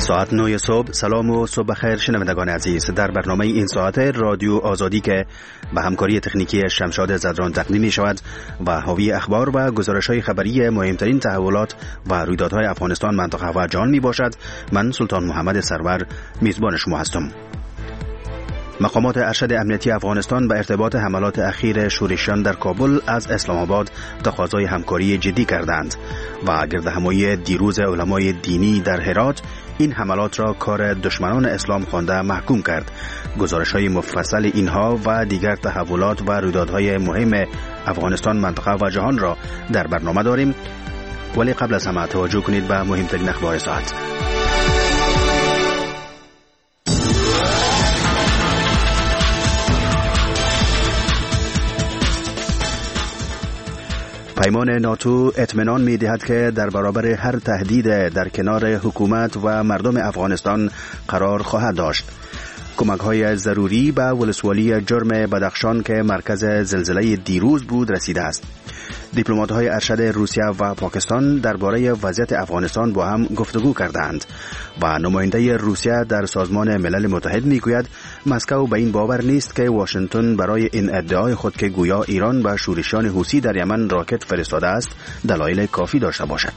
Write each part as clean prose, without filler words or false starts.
ساعت 9 صبح. سلام و صبح بخیر شنوندگان عزیز. در برنامه این ساعت رادیو آزادی که به همکاری تکنیکی شمشاد زدران تقدیم می شود و حاوی اخبار و گزارش‌های خبری مهمترین تحولات و رویدادهای افغانستان، منطقه و جهان می باشد. من سلطان محمد سرور میزبان شما هستم. مقامات ارشد امنیتی افغانستان به ارتباط حملات اخیر شورشیان در کابل از اسلام آباد تقاضای همکاری جدی کردند و گردهمایی دیروز علمای دینی در هرات این حملات را کار دشمنان اسلام خوانده محکوم کرد. گزارش‌های مفصل اینها و دیگر تحولات و رویدادهای مهم افغانستان، منطقه و جهان را در برنامه داریم، ولی قبل از همه توجه کنید به مهمترین اخبار ساعت. پیمان ناتو اطمینان می دهد که در برابر هر تهدید در کنار حکومت و مردم افغانستان قرار خواهد داشت. کمک‌های ضروری به ولسوالی جرم بدخشان که مرکز زلزله دیروز بود رسیده است. دیپلمات‌های ارشد روسیه و پاکستان درباره وضعیت افغانستان با هم گفتگو کردند و نماینده روسیه در سازمان ملل متحد میگوید مسکو به این باور نیست که واشنگتن برای این ادعای خود که گویا ایران به شورشیان حوثی در یمن راکت فرستاده است دلایل کافی داشته باشد.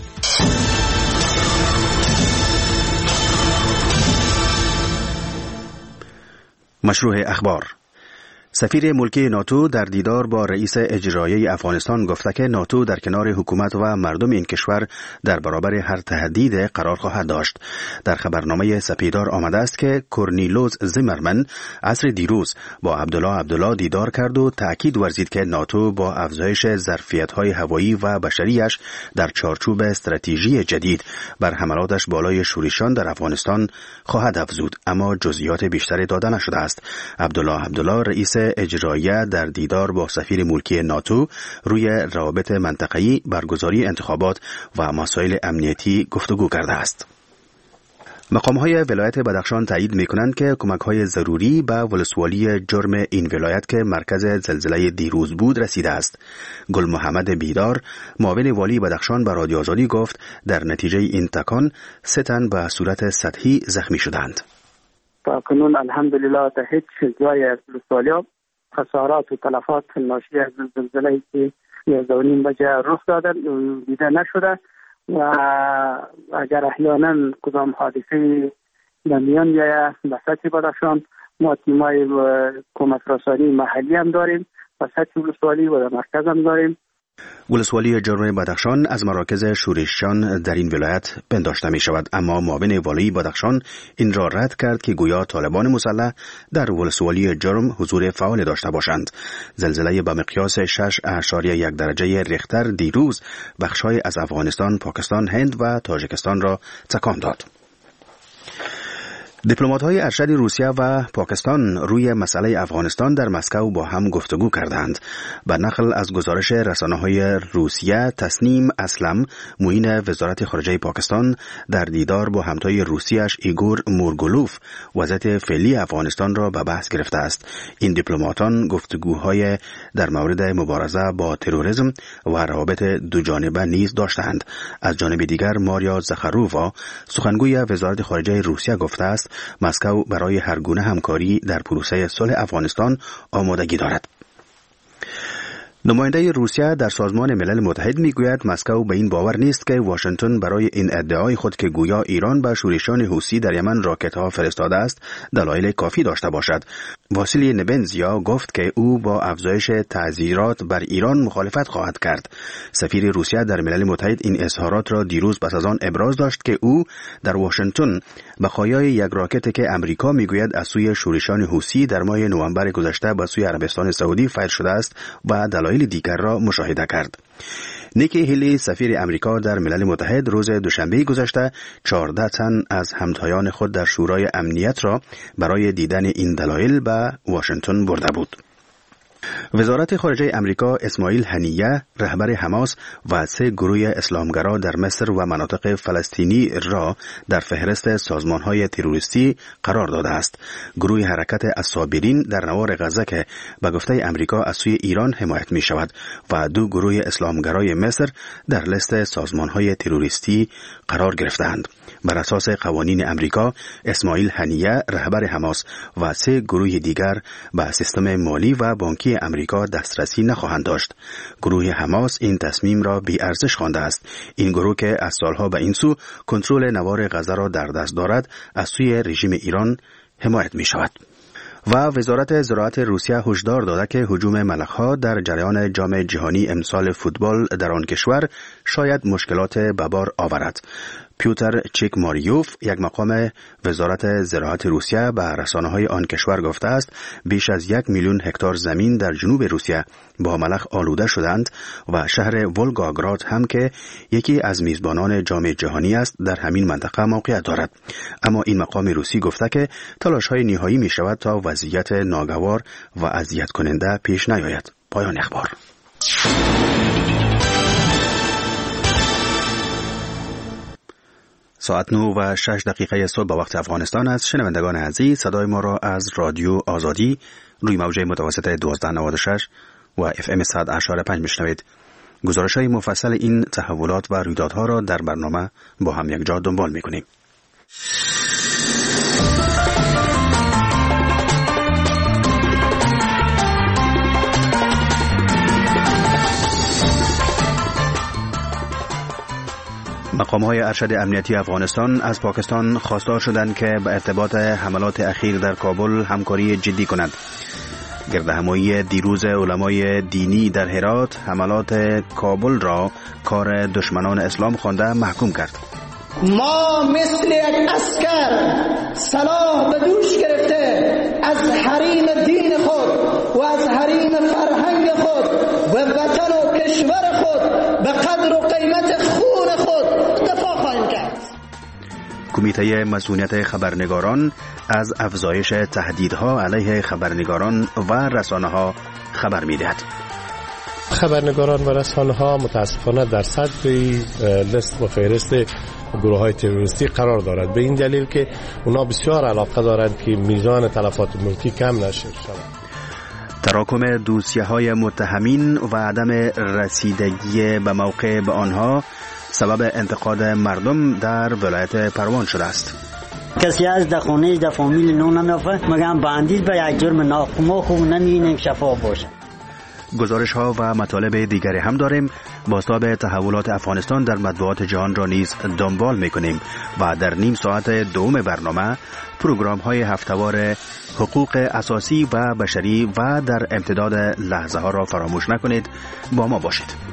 مشروع اخبار. سفیر ملکی ناتو در دیدار با رئیس اجرایی افغانستان گفته که ناتو در کنار حکومت و مردم این کشور در برابر هر تهدید قرار خواهد داشت. در خبرنامه سپیدار آمده است که کورنیلوس زیمرمن عصر دیروز با عبدالله دیدار کرد و تأکید ورزید که ناتو با افزایش ظرفیت‌های هوایی و بشریش در چارچوب استراتژی جدید بر حملاتش بالای شورشیان در افغانستان خواهد افزود، اما جزئیات بیشتری داده نشده است. عبدالله رئیس اجرایی در دیدار با سفیر ملکی ناتو روی روابط منطقه‌ای، برگزاری انتخابات و مسائل امنیتی گفتگو کرده است. مقام‌های ولایت بدخشان تایید می‌کنند که کمک‌های ضروری به ولسوالی جرم این ولایت که مرکز زلزله دیروز بود رسیده است. گل محمد بیدار، معاون والی بدخشان، به رادیو آزادی گفت در نتیجه این تکان 3 تن به صورت سطحی زخمی شدند. تا کنون الحمدلله تا هیچ جای ولسوالی خسارات و تلفات ناشی از زلزله‌ای که 11.5 بجه رخ داده دیده نشده و اگر احیانا کدام حادثه در میان بیاید به سطح بدخشان، ما تیمای کمک رسانی محلی هم داریم و سطح ولسوالی و در مرکز هم داریم. ولسوالی جرم بدخشان از مراکز شورشیان در این ولایت پنداشته می شود، اما معاون والی بدخشان این را رد کرد که گویا طالبان مسلح در ولسوالی جرم حضور فعال داشته باشند. زلزله به مقیاس 6.1 درجه ریختر دیروز بخش‌های از افغانستان، پاکستان، هند و تاجیکستان را تکان داد. دیپلمات‌های ارشد روسیه و پاکستان روی مسئله افغانستان در مسکو با هم گفتگو کردند. به نقل از گزارش رسانه‌های روسیه، تسنیم اسلم، معین وزارت خارجه پاکستان، در دیدار با همتای روسیش ایگور مورگولوف وضعیت فعلی افغانستان را به بحث گرفته است. این دیپلماتان گفتگوهای در مورد مبارزه با تروریسم و روابط دوجانبه نیز داشتند. از جانب دیگر ماریا زخارووا، سخنگوی وزارت خارجه روسیه، گفته است مسکو برای هر گونه همکاری در پروسه صلح افغانستان آمادگی دارد. نماینده روسیه در سازمان ملل متحد میگوید مسکو به این باور نیست که واشنگتن برای این ادعای خود که گویا ایران به شورشیان حوثی در یمن راکت‌ها فرستاده است دلایل کافی داشته باشد. واسیلی نبنزیا گفت که او با افزایش تعزیرات بر ایران مخالفت خواهد کرد. سفیر روسیه در ملل متحد این اظهارات را دیروز پس از آن ابراز داشت که او در واشنگتن بقایای یک راکت که امریکا میگوید از سوی شورشیان حوثی در ماه نوامبر گذشته به سوی عربستان سعودی فایر شده است و دلایل دیگر را مشاهده کرد. نیکی هیلی، سفیر امریکا در ملل متحد، روز دوشنبه گذشته 14 تن از همتایان خود در شورای امنیت را برای دیدن این دلایل به واشنگتن برده بود. وزارت خارجه امریکا اسماعیل هنیه رهبر حماس و 3 گروه اسلامگرا در مصر و مناطق فلسطینی را در فهرست سازمان‌های تروریستی قرار داده است. گروه حرکت الصابرین در نوار غزه که به گفته امریکا از سوی ایران حمایت می شود و 2 گروه اسلامگرای مصر در لیست سازمان‌های تروریستی قرار گرفتند. بر اساس قوانین امریکا، اسماعیل هنیه رهبر حماس و 3 گروه دیگر به سیستم مالی و بانکی امریکا دسترسی نخواهند داشت. گروه حماس این تصمیم را بی ارزش خوانده است. این گروه که از سالها به این سو کنترل نوار غزه را در دست دارد، از سوی رژیم ایران حمایت می شود. و وزارت زراعت روسیه هشدار داده که هجوم ملخ‌ها در جریان جام جهانی امسال فوتبال در آن کشور شاید مشکلات به بار آورد. پیوتر چیک ماریوف، یک مقام وزارت زراعت روسیه، به رسانه‌های آن کشور گفته است بیش از 1 میلیون هکتار زمین در جنوب روسیه با ملخ آلوده شدند و شهر ولگاگراد هم که یکی از میزبانان جام جهانی است در همین منطقه موقعیت دارد. اما این مقام روسی گفته که تلاش‌های نهایی می شود تا وضعیت ناگوار و اذیت کننده پیش نیاید. پایان اخبار. ساعت 9:06 صبح به وقت افغانستان است. شنوندگان عزیز، صدای ما را از رادیو آزادی روی موج متوسط 1296 و FM 100.5 میشنوید. گزارش‌های مفصل این تحولات و رویدادها را در برنامه با هم یک جا دنبال می‌کنیم. مقام‌های ارشد امنیتی افغانستان از پاکستان خواستار شدند که به ارتباط حملات اخیر در کابل همکاری جدی کنند. گردهمایی دیروز علمای دینی در هرات حملات کابل را کار دشمنان اسلام خوانده محکوم کرد. ما مثل یک اسکر سلاح به دوش گرفته از حریم دین خود و از حریم فرهنگ خود و وطن و کشور خود به قدر و قیمت خون خود دفاع خواهیم کرد. کمیته مسئولیت خبرنگاران از افزایش تهدیدها علیه خبرنگاران و رسانه‌ها خبر می‌دهد. خبرنگاران و رسانه‌ها متاسفانه در صدر لیست و فهرست گروه‌های تروریستی قرار دارد، به این دلیل که اونا بسیار علاقه دارند که میزان تلفات ملکی کم نشه شود. تراکم دوسیه‌های متهمین و عدم رسیدگی به موقع به آنها سبب انتقاد مردم در ولایت پروان شده است. کسی از در خونه در فامیل نو نمیافه مگم بندید به یک جرم ناخما خوب نمی‌بینیم شفاف باشه. گزارش ها و مطالب دیگری هم داریم. بازتاب تحولات افغانستان در مطبوعات جهان را نیز دنبال میکنیم و در نیم ساعت دوم برنامه پروگرام های هفته‌وار حقوق اساسی و بشری و در امتداد لحظه ها را فراموش نکنید. با ما باشید.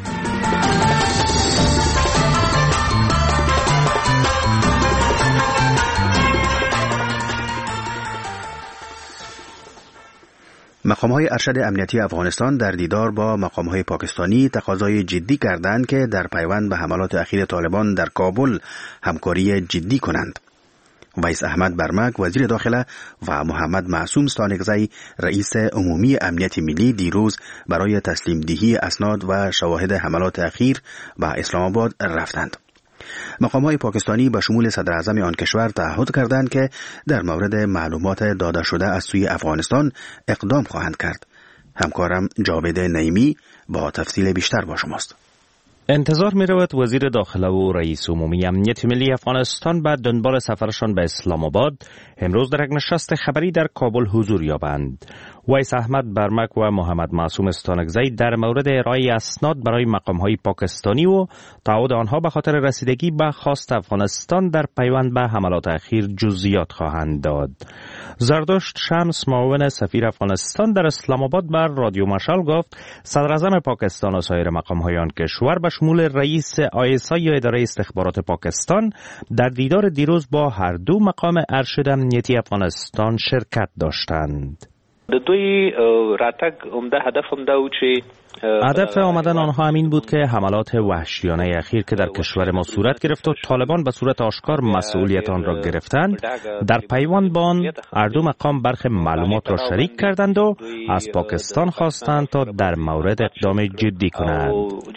مقام‌های ارشد امنیتی افغانستان در دیدار با مقام‌های پاکستانی تقاضای جدی کردند که در پیوند به حملات اخیر طالبان در کابل همکاری جدی کنند. ویس احمد برمک وزیر داخله و محمد معصوم ستانکزی رئیس عمومی امنیت ملی دیروز برای تسلیم دهی اسناد و شواهد حملات اخیر به اسلام آباد رفتند. مقام‌های پاکستانی به شمول صدر اعظم آن کشور تعهد کردند که در مورد معلومات داده شده از سوی افغانستان اقدام خواهند کرد. همکارم جاوید نعیمی با تفصیل بیشتر با شماست. انتظار می رود وزیر داخله و رئیس عمومی امنیت ملی افغانستان بعد دنبال سفرشان به اسلام آباد امروز در یک نشست خبری در کابل حضور یابند. ویس احمد برمک و محمد معصوم ستانکزی در مورد ارائه اسناد برای مقام‌های پاکستانی و تعهد آنها به خاطر رسیدگی به خواست افغانستان در پیوند به حملات اخیر جزئیات خواهند داد. زردشت شمس معاون سفیر افغانستان در اسلام آباد بر رادیو مشال گفت صدر اعظم پاکستان و سایر مقام‌های آن کشور به شمول رئیس ISI یا اداره استخبارات پاکستان در دیدار دیروز با هر دو مقام ارشد امنیتی افغانستان شرکت داشتند. د دوی راتګ عمده هدف هم دا و چې هدف آمدن آنها همین بود که حملات وحشیانه اخیر که در کشور ما صورت گرفت و طالبان به صورت آشکار مسئولیت آن را گرفتند، در پیوند با آن هر دو مقام برخی معلومات را شریک کردند و از پاکستان خواستند تا در مورد اقدام جدی کنند.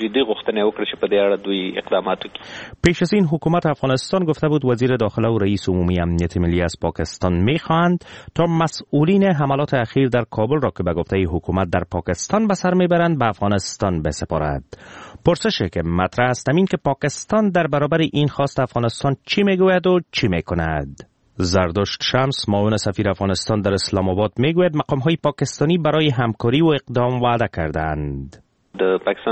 پیش از این حکومت افغانستان گفته بود وزیر داخله و رئیس عمومی امنیت ملی از پاکستان می‌خواهند تا مسئولین حملات اخیر در کابل را که به گفته حکومت در پاکستان به سر میبرند به افغانستان بسپارد. پرسشی که مطرح است این که پاکستان در برابر این خواست افغانستان چی میگوید و چی میکند. زردشت شمس معاون سفیر افغانستان در اسلام آباد میگوید مقام‌های پاکستانی برای همکاری و اقدام وعده کردند. پاکستان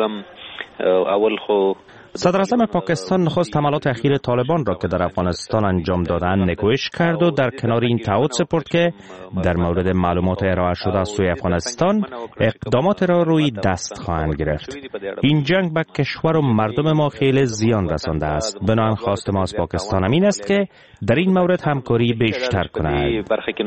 صدر اعظم پاکستان نخست حملات اخیر طالبان را که در افغانستان انجام دادند نکوهش کرد و در کنار این تعهد سپرد که در مورد معلومات ارائه شده از سوی افغانستان اقدامات را روی دست خواهند گرفت. این جنگ به کشور و مردم ما خیلی زیان رسانده است. بنابراین خواست ما از پاکستان این است که در این مورد همکاری بیشتر کند.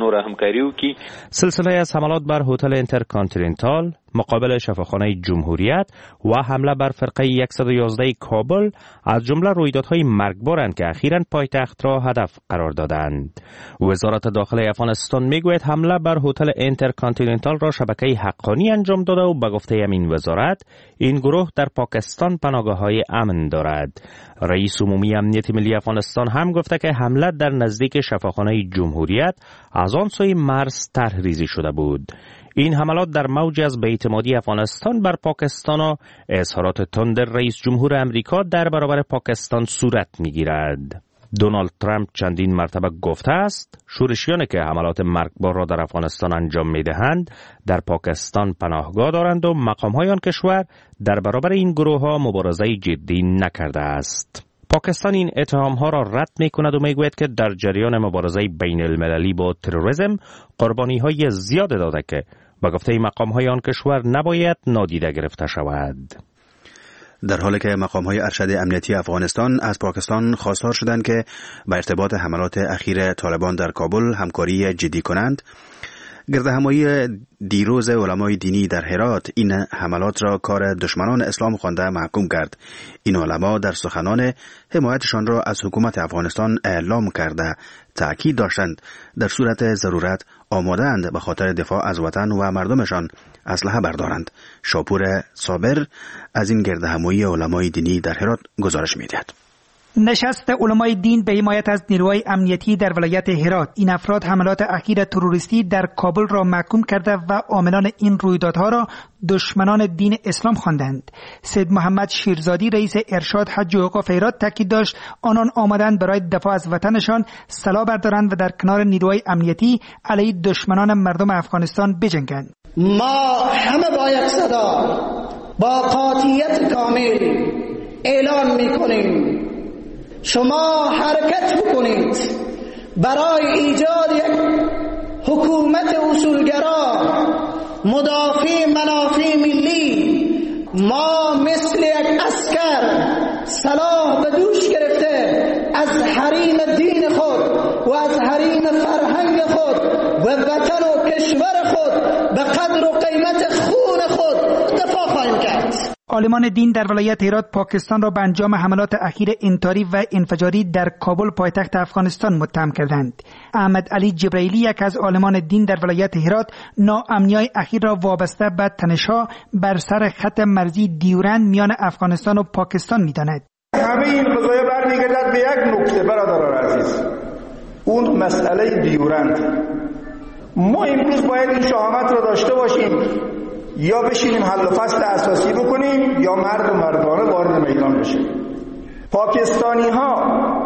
سلسله از حملات بر هتل اینترکانتیننتال مقابل شفاخانه جمهوریت و حمله بر فرقه 111 کابل از جمله رویدادهای مرگبارند که اخیراً پایتخت را هدف قرار دادند. وزارت داخله افغانستان میگوید حمله بر هتل اینترکانتیننتال را شبکه حقانی انجام داده و به گفته همین وزارت این گروه در پاکستان پناهگاه‌های امن دارد. رئیس عمومی امنیت ملی افغانستان هم گفته که حمله در نزدیک شفاخانه جمهوریت از آن سوی مرز طرح‌ریزی شده بود. این حملات در موج از بی‌اعتمادی افغانستان بر پاکستان و اظهارات تند رئیس جمهور امریکا در برابر پاکستان صورت می‌گیرد. دونالد ترامپ چندین مرتبه گفته است شورشیانی که حملات مرگبار را در افغانستان انجام می‌دهند در پاکستان پناهگاه دارند و مقام‌های آن کشور در برابر این گروه‌ها مبارزه جدی نکرده است. پاکستان این اتهام‌ها را رد می‌کند و می‌گوید که در جریان مبارزه بین المللی با تروریسم قربانی‌های زیاد داده که به گفته مقام‌های آن کشور نباید نادیده گرفته شود. در حالی که مقام‌های ارشد امنیتی افغانستان از پاکستان خواستار شدند که به ارتباط حملات اخیر طالبان در کابل همکاری جدی کنند، گردهمایی دیروز علمای دینی در هرات این حملات را کار دشمنان اسلام خوانده محکوم کرد. این علما در سخنان حمایتشان را از حکومت افغانستان اعلام کرده تأکید داشتند در صورت ضرورت آماده‌اند به خاطر دفاع از وطن و مردمشان اسلحه بردارند. شاپور صابر از این گردهمایی علمای دینی در هرات گزارش می‌دهد. نشست علمای دین به حمایت از نیروهای امنیتی در ولایت هرات. این افراد حملات اخیر تروریستی در کابل را محکوم کرده و عاملان این رویدادها را دشمنان دین اسلام خواندند. سید محمد شیرزادی رئیس ارشاد حج و اوقاف هرات تاکید داشت آنان آمدند برای دفاع از وطنشان سلاح بردارند و در کنار نیروهای امنیتی علیه دشمنان مردم افغانستان بجنگند. ما همه با یک صدا با قاطعیت کامل اعلان می‌کنیم شما حرکت بکنید برای ایجاد یک حکومت اصولگرا مدافع منافع ملی. ما مثل یک عسکر سلاح به دوش گرفته از حریم دین خود و از حریم فرهنگ خود و وطن و کشور خود به قدر و قیمت خون خود دفاع خواهیم کرد. عالمان دین در ولایت هرات پاکستان را به انجام حملات اخیر انتحاری و انفجاری در کابل پایتخت افغانستان متهم کردند. احمد علی جبرائیلی یک از عالمان دین در ولایت هرات ناامنی‌های اخیر را وابسته به تنش‌ها بر سر خط مرزی دیورند میان افغانستان و پاکستان می‌داند. همه این قضایا برمیگردد به یک نکته برادران عزیز، اون مسئله دیورند. ما امروز باید این شهامت را داشته باشیم یا بشینیم حل و فصل اساسی بکنیم یا مرد و مردانه وارد میدان بشیم. پاکستانی ها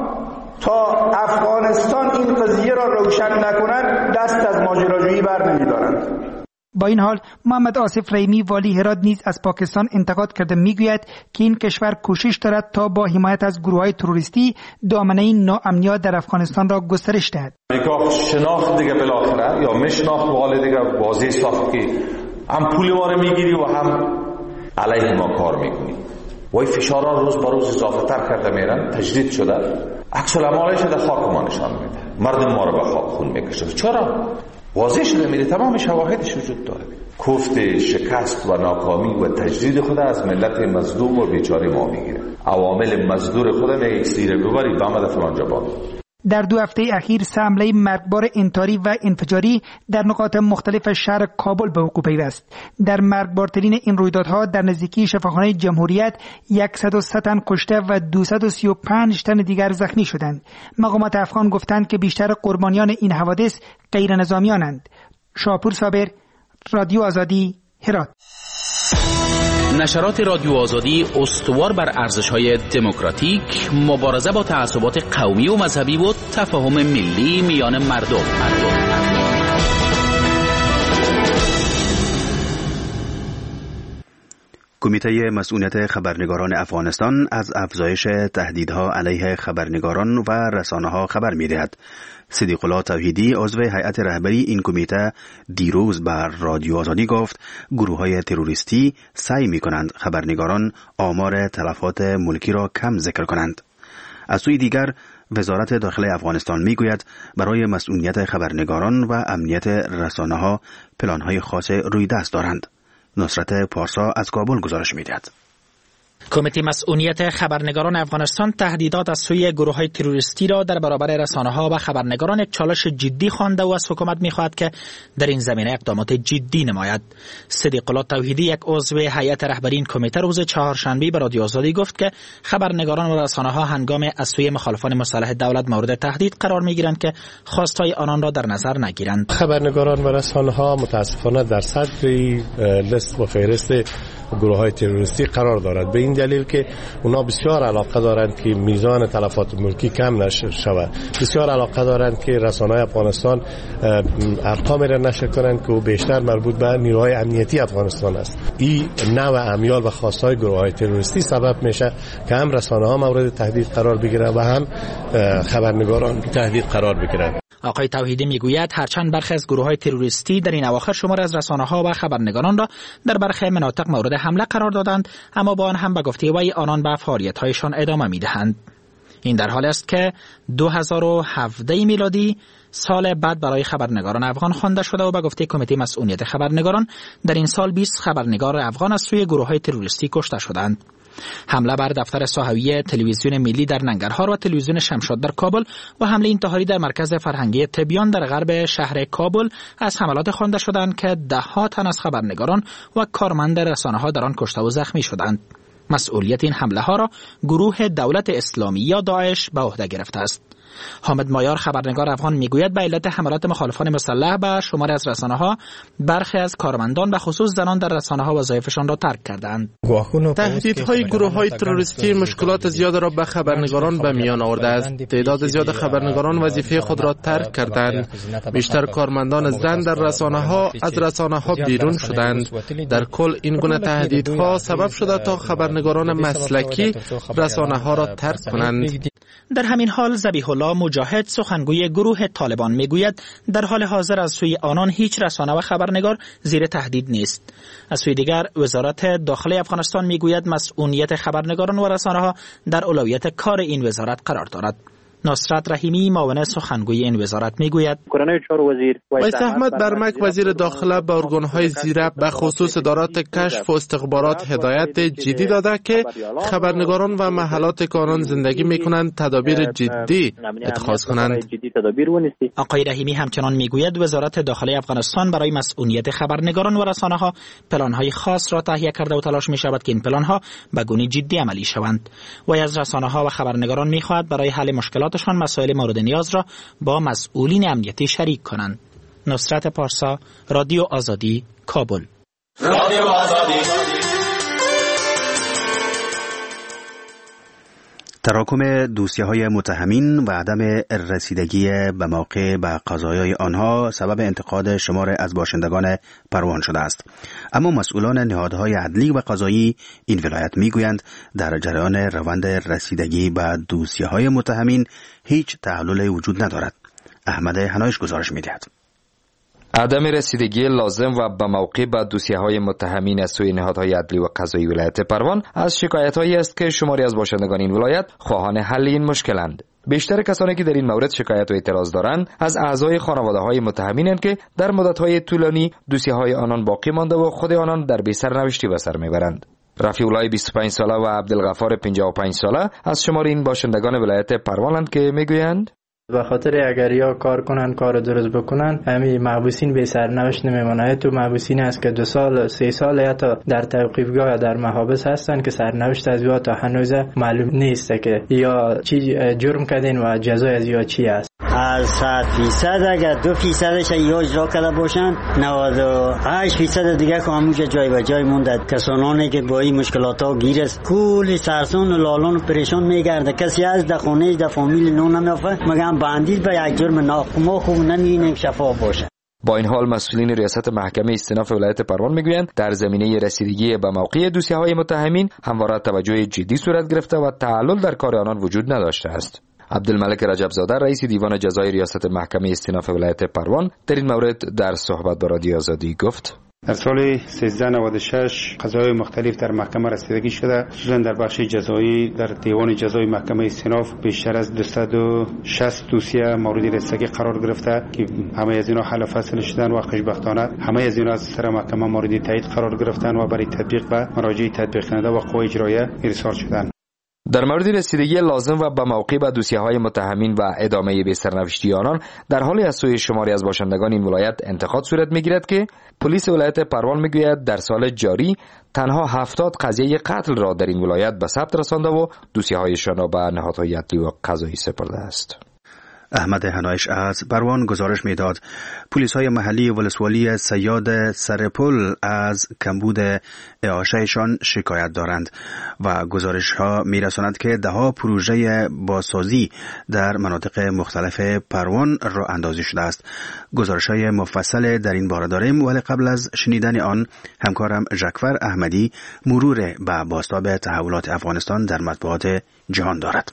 تا افغانستان این قضیه را روشن نکنند دست از ماجراجویی بر نمیدارند. با این حال محمد آصف رحیمی والی هرات نیز از پاکستان انتقاد کرده میگوید که این کشور کوشش دارد تا با حمایت از گروه‌های تروریستی دامنه ناامنی‌ها در افغانستان را گسترش دهد. امریکا شناخت دیگه بالاخره یا مشناخت والی دیگه واضح ساخت که هم پول ما رو میگیری و هم علیه ما کار میکنی. وای فشارها روز به روز اضافه تر کرده میرن، تجدید شده. عکس العملش در خاک ما نشان میده. مردم ما رو به خاک خون میکشه. چرا؟ واضح شده میره، تمام شواهدش وجود داره. کوفت شکست و ناکامی و تجدید خود از ملت مظلوم و بیچاره ما میگیره. عوامل مزدور خود یک سیره ببرید به آمده فرانجا باد. در 2 هفته اخیر 3 حمله مرگبار انتحاری و انفجاری در نقاط مختلف شهر کابل به وقوع پیوست. در مرگبارترین این رویدادها در نزدیکی شفاخانه جمهوریت 103 تن کشته و 235 تن دیگر زخمی شدند. مقامات افغان گفتند که بیشتر قربانیان این حوادث غیر نظامیانند. شاپور صابر، رادیو آزادی، هرات. نشرات رادیو آزادی استوار بر ارزش‌های دموکراتیک، مبارزه با تعصبات قومی و مذهبی و تفاهم ملی میان مردم. کمیته مسئولیت خبرنگاران افغانستان از افزایش تهدیدها علیه خبرنگاران و رسانه‌ها خبر می‌دهد. صدیق الله توحیدی عضو هیئت رهبری این کمیته دیروز بر رادیو آزادی گفت گروه‌های تروریستی سعی می‌کنند خبرنگاران آمار تلفات ملکی را کم ذکر کنند. از سوی دیگر وزارت داخله افغانستان میگوید برای مسئولیت خبرنگاران و امنیت رسانه‌ها پلان‌های خاص روی دست دارند. نصرت پارسا از کابل گزارش می‌دهد. کمیته مسئولیت خبرنگاران افغانستان تهدیدات از سوی گروه‌های تروریستی را در برابر رسانه‌ها و خبرنگاران یک چالش جدی خوانده و از حکومت می‌خواهد که در این زمینه اقدامات جدی نماید. صدیق الله توحیدی یک عضو هیئت رهبری این کمیته روز چهارشنبه به رادیو آزادی گفت که خبرنگاران و رسانه‌ها هنگام از سوی مخالفان مسلح دولت مورد تهدید قرار می‌گیرند که خواستهای آنان را در نظر نگیرند. خبرنگاران و رسانه‌ها متأسفانه در صدر لیست و فهرست گروه‌های تروریستی قرار دارد، به این دلیل که اونا بسیار علاقه دارند که میزان تلفات ملکی کم شود. بسیار علاقه دارند که رسانه‌های افغانستان ارقامی را نشر کنند که بیشتر مربوط به نیروهای امنیتی افغانستان است. این نوع امیال و خواستهای گروه‌های تروریستی سبب میشه که هم رسانه‌ها مورد تهدید قرار بگیرند و هم خبرنگاران تهدید قرار بگیرند. آقای توحیدی میگوید هرچند برخی از گروه‌های تروریستی در این اواخر شمار از رسانه‌ها و خبرنگاران را در برخی مناطق مورد حمله قرار دادند، اما با آن هم به گفته وی آنان به فعالیت‌هایشان ادامه می‌دهند. این در حالی است که 2017 میلادی سال بعد برای خبرنگاران افغان خوانده شده و به گفته کمیته مسئولیت خبرنگاران در این سال 20 خبرنگار افغان از سوی گروه‌های تروریستی کشته شدند. حمله بر دفتر صحوی تلویزیون ملی در ننگرهار و تلویزیون شمشاد در کابل و حمله انتحاری در مرکز فرهنگی تبیان در غرب شهر کابل از حملات خوانده شدند که 10 تن از خبرنگاران و کارمند رسانه‌ها در آن کشته و زخمی شدند. مسئولیت این حمله ها را گروه دولت اسلامی یا داعش به عهده گرفته است. حامد مایار خبرنگار افغان میگوید به علت حملات مخالفان مسلح به شمار از رسانه‌ها برخی از کارمندان به خصوص زنان در رسانه‌ها وظایفشان را ترک کردند. تهدیدهای گروه‌های تروریستی مشکلات زیاد را به خبرنگاران به میان آورده است. تعداد زیاد خبرنگاران وظیفه خود را ترک کردند. بیشتر کارمندان زن در رسانه‌ها از رسانه‌ها بیرون شدند. در کل این گونه تهدیدها سبب شده تا خبرنگاران مسلکی رسانه‌ها را ترک کنند. در همین حال ذبیح الله مجاهد سخنگوی گروه طالبان میگوید در حال حاضر از سوی آنان هیچ رسانه و خبرنگار زیر تهدید نیست. از سوی دیگر وزارت داخله افغانستان میگوید مسئولیت خبرنگاران و رسانه‌ها در اولویت کار این وزارت قرار دارد. نصرت رحیمی معاون سخنگوی این وزارت میگوید ویس احمد برمک وزیر داخله به ارگان‌های زیره به خصوص ادارات کشف و استخبارات هدایت جدی داده که خبرنگاران و محلات که آنان زندگی میکنند تدابیر جدی اتخاذ کنند. آقای رحیمی همچنان میگوید وزارت داخله افغانستان برای مسئولیت خبرنگاران و رسانه‌ها پلان‌های خاص را تهیه کرده و تلاش می‌شود که این پلان‌ها به گونه جدی عملی شوند. وی از رسانه‌ها و خبرنگاران می‌خواهد برای حل مشکلاتشان مسائل مورد نیاز را با مسئولین امنیتی شریک کنند. نصرت پارسا، رادیو آزادی، کابل. رادیو آزادی. تراکم دوسیه‌های متهمین و عدم رسیدگی به موقع به قضایای آنها سبب انتقاد شمار از باشندگان پروان شده است. اما مسئولان نهادهای عدلی و قضایی این ولایت میگویند در جریان روند رسیدگی به دوسیه‌های متهمین هیچ تعلل وجود ندارد. احمد حنایش گزارش می‌دهد. عدم رسیدگی لازم و به موقع به دوسیه‌های متهمین از سوی نهادهای عدلی و قضایی ولایت پروان از شکایت‌هایی است که شماری از باشندگان این ولایت خواهان حل این مشکلند. بیشتر کسانی که در این مورد شکایت و اعتراض دارند از اعضای خانواده‌های متهمینند که در مدت‌های طولانی دوسیه‌های آنان باقی مانده و خود آنان در بی‌سرنوشتی به سر می‌برند. رفیع الله 25 ساله و عبدالغفار 55 ساله از شمار این باشندگان ولایت پروانند که میگویند به خاطر اگر یا کار کنن کار درست بکنن همین محبوسین به سرنوشت نمیمونه. تو محبوسین هست که 2 سال 3 سال یا تا در توقیفگاه یا در محابس هستن که سرنوشت از یا تا هنوز معلوم نیست که یا چی جرم کردین و جزای از یا چی است. از 100% اگر 2% یا اجرا کرده باشن 98% دیگه که همونجا جای به جای مونده. کسانانی که با این مشکلات ها گیر است کلی سرسون و لالون و پریشان میگرده. کسی از در خونه در فامیل نو نمیافه مگم بندید به یک جرم ناقماق و نمی‌بینیم شفاف باشه. با این حال مسئولین ریاست محکمه استیناف ولایت پروان میگویند در زمینه رسیدگی به موقع دوسیه‌های متهمین همواره توجه جدی صورت گرفته و تعلل در کار آنان وجود نداشته است. عبدالملک رجبزاده رئیس دیوان جزای ریاست محکمه استیناف ولایت پروان در این مورد در صحبت با رادیو آزادی گفت: در سال 1396 قضاهای مختلف در محکمه رسیدگی شده، خصوصا در بخش جزایی در دیوان جزای محکمه استیناف بیشتر از 260 دوسیه مورد رسیدگی قرار گرفته که همه از اینا حل فصل شدن و خوشبختانه همه از اینا از سر محکمه مورد تایید قرار گرفتن و برای تطبیق به مراجع تطبیق کننده و قوه اجراییه ارسال شدن. در مورد رسیدگی لازم و به موقع به دوسیه‌های متهمین و ادامه به سرنوشتی آنان در حالی از سوی شماری از باشندگان این ولایت انتقاد صورت می‌گیرد که پلیس ولایت پروان می‌گوید در سال جاری تنها 70 قضیه قتل را در این ولایت به ثبت رسانده و دوسیه‌هایشان را به نهادهای عدلی و قضایی سپرده است. احمد هنایش از پروان گزارش میداد پلیس‌های محلی ولسوالی صیاد سرپل از کمبود اعاشه‌شان شکایت دارند و گزارش‌ها می‌رساند که ده‌ها پروژه بازسازی در مناطق مختلف پروان راه اندازی شده است. گزارش‌های مفصل در این باره داریم، ولی قبل از شنیدن آن همکارم ژکفر احمدی مرور به بازتاب تحولات افغانستان در مطبوعات جهان دارد.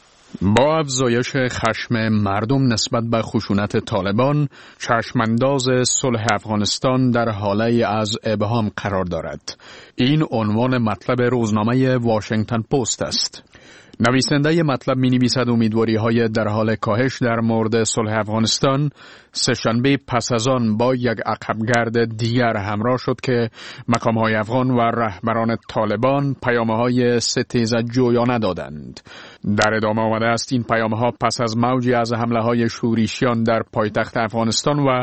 با افزایش خشم مردم نسبت به خشونت طالبان، چشمانداز صلح افغانستان در حاله از ابهام قرار دارد. این عنوان مطلب روزنامه واشنگتن پست است. نویسنده مطلب می نویسد امیدواری‌های در حال کاهش در مورد صلح افغانستان سه‌شنبه پس از آن با یک عقبگرد دیگر همراه شد که مقام‌های افغان و رهبران طالبان پیام‌های ستیزه جویانه دادند. در ادامه آمده است این پیام‌ها پس از موجی از حمله‌های شورشیان در پایتخت افغانستان و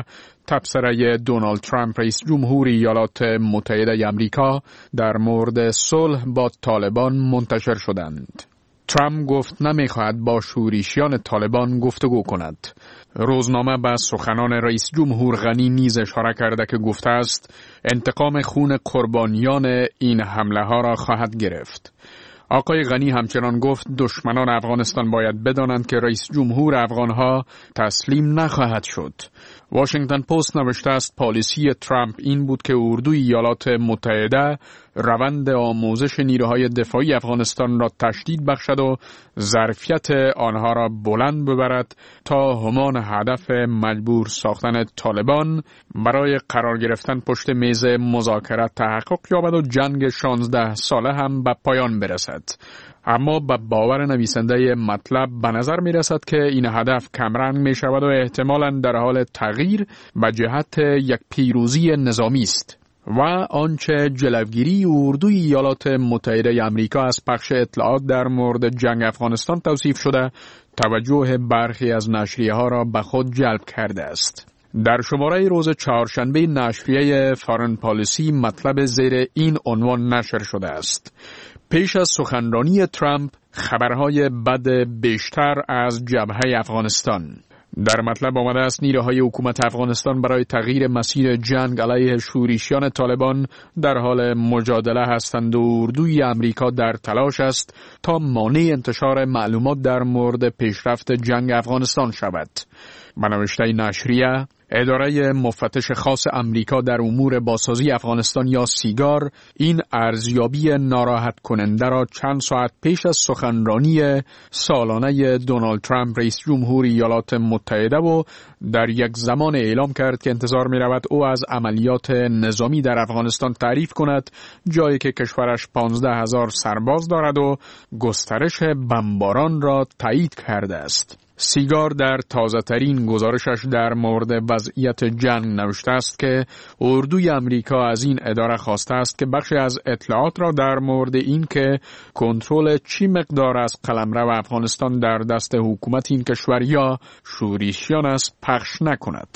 تبصره دونالد ترامپ رئیس جمهور ایالات متحده آمریکا در مورد صلح با طالبان منتشر شدند. ترامپ گفت نمیخواهد با شورشیان طالبان گفتگو کند. روزنامه به سخنان رئیس جمهور غنی نیز اشاره کرده که گفته است انتقام خون قربانیان این حمله ها را خواهد گرفت. آقای غنی همچنان گفت دشمنان افغانستان باید بدانند که رئیس جمهور افغانها تسلیم نخواهد شد. واشنگتن پست نوشته است پالیسی ترامپ این بود که اردوی ایالات متحده روند آموزش نیروهای دفاعی افغانستان را تشدید بخشد و ظرفیت آنها را بلند ببرد تا همان هدف مجبور ساختن طالبان برای قرار گرفتن پشت میز مذاکره تحقق یابد و جنگ 16 ساله هم به پایان برسد. اما به باور نویسنده مطلب به نظر می رسد که این هدف کمرنگ می شود و احتمالاً در حال تغییر به جهت یک پیروزی نظامی است. و آنچه جلوگیری اردوی ایالات متحده آمریکا از پخش اطلاعات در مورد جنگ افغانستان توصیف شده توجه برخی از نشریه ها را به خود جلب کرده است. در شماره روز چهارشنبه نشریه فارن پالیسی مطلب زیر این عنوان نشر شده است: پیش از سخنرانی ترامپ خبرهای بد بیشتر از جبهه افغانستان. در مطلب آمده است نیروهای حکومت افغانستان برای تغییر مسیر جنگ علیه شورشیان طالبان در حال مجادله هستند و اردوی آمریکا در تلاش است تا مانع انتشار معلومات در مورد پیشرفت جنگ افغانستان شود. به نوشته نشریه، اداره مفتش خاص امریکا در امور بازسازی افغانستان یا سیگار این ارزیابی ناراحت کننده را چند ساعت پیش از سخنرانی سالانه دونالد ترامپ رئیس جمهور ایالات متحده و در یک زمان اعلام کرد که انتظار می رود او از عملیات نظامی در افغانستان تعریف کند، جایی که کشورش 15,000 سرباز دارد و گسترش بمباران را تایید کرده است. سیگار در تازه ترین گزارشش در مورد وضعیت جنگ نوشته است که اردوی امریکا از این اداره خواسته است که بخشی از اطلاعات را در مورد این که کنترل چی مقدار از قلمرو افغانستان در دست حکومت این کشور یا شورشیان است پخش نکند.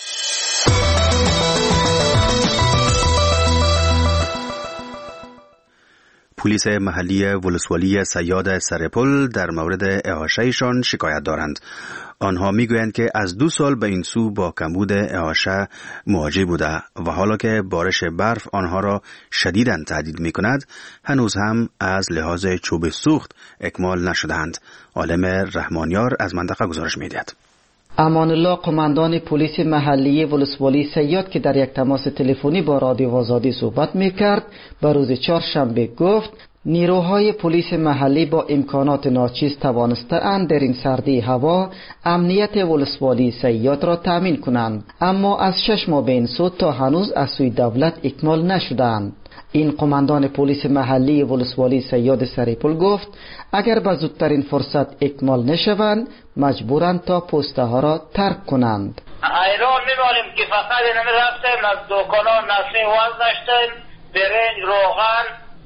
پلیس محلی ولسوالی صیاد سرپل در مورد اعاشه‌شان شکایت دارند. آنها میگویند که از 2 سال به این سو با کمبود اعاشه مواجه بوده و حالا که بارش برف آنها را شدیداً تهدید میکند، هنوز هم از لحاظ چوب سوخت اکمال نشده‌اند. عالم رحمانیار از منطقه گزارش می‌دهد. امان الله قماندان پلیس محلی ولسوالی صیاد که در یک تماس تلفنی با رادیو آزادی صحبت میکرد به روز چهارشنبه گفت نیروهای پلیس محلی با امکانات ناچیز توانسته‌اند در این سردی هوا امنیت ولسوالی صیاد را تامین کنند، اما از 6 ماه به این سو تا هنوز از سوی دولت اکمال نشدند. این قماندان پلیس محلی ولسوالی صیاد سرپل گفت اگر به زودترین فرصت اکمال نشوند مجبورند تا پسته ها را ترک کنند. ایران می‌مانیم که فقط اینمی رفتیم از دکانان نسلی وز داشتیم، برنج، روغن،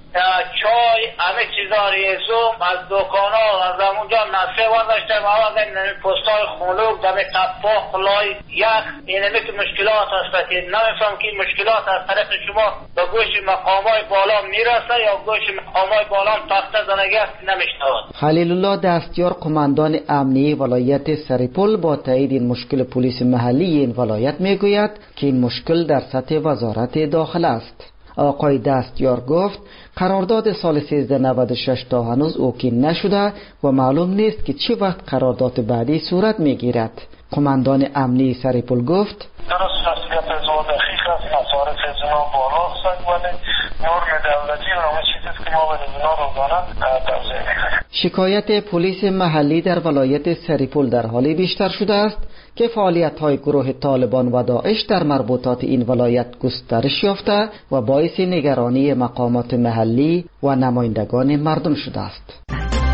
چای، همه چیزا ریزوم از دکانا از همونجا نسلی وز داشتیم. آواز اینمی پستای خلوق دمی تپاق لای یخ اینمی که مشکلات هست که نمیفهم که این مشکلات از طرف شما به گوش مقامای بالا میرسه یا گوش مقامای بالا تخته زنگی است نمیشنود. خلیل الله دستیار قماندان امنی ولایت سرپل با تایید این مشکل پلیس محلی این ولایت میگوید که این مشکل در سطح وزارت داخله است. آقای دستیار گفت قرارداد سال 1396 تا هنوز اوکی نشده و معلوم نیست که چه وقت قرارداد بعدی صورت میگیرد. قماندان امنی سرپل گفت درست است که تزاد دقیق است مصارف ازنا بالا است ولی نرم دولتی و همه چیزی که ما به ازنا روزانه توضیح میکنیم. شکایت پلیس محلی در ولایت سرپل در حالی بیشتر شده است که فعالیت‌های گروه طالبان و داعش در مربوطات این ولایت گسترش یافته و باعث نگرانی مقامات محلی و نمایندگان مردم شده است.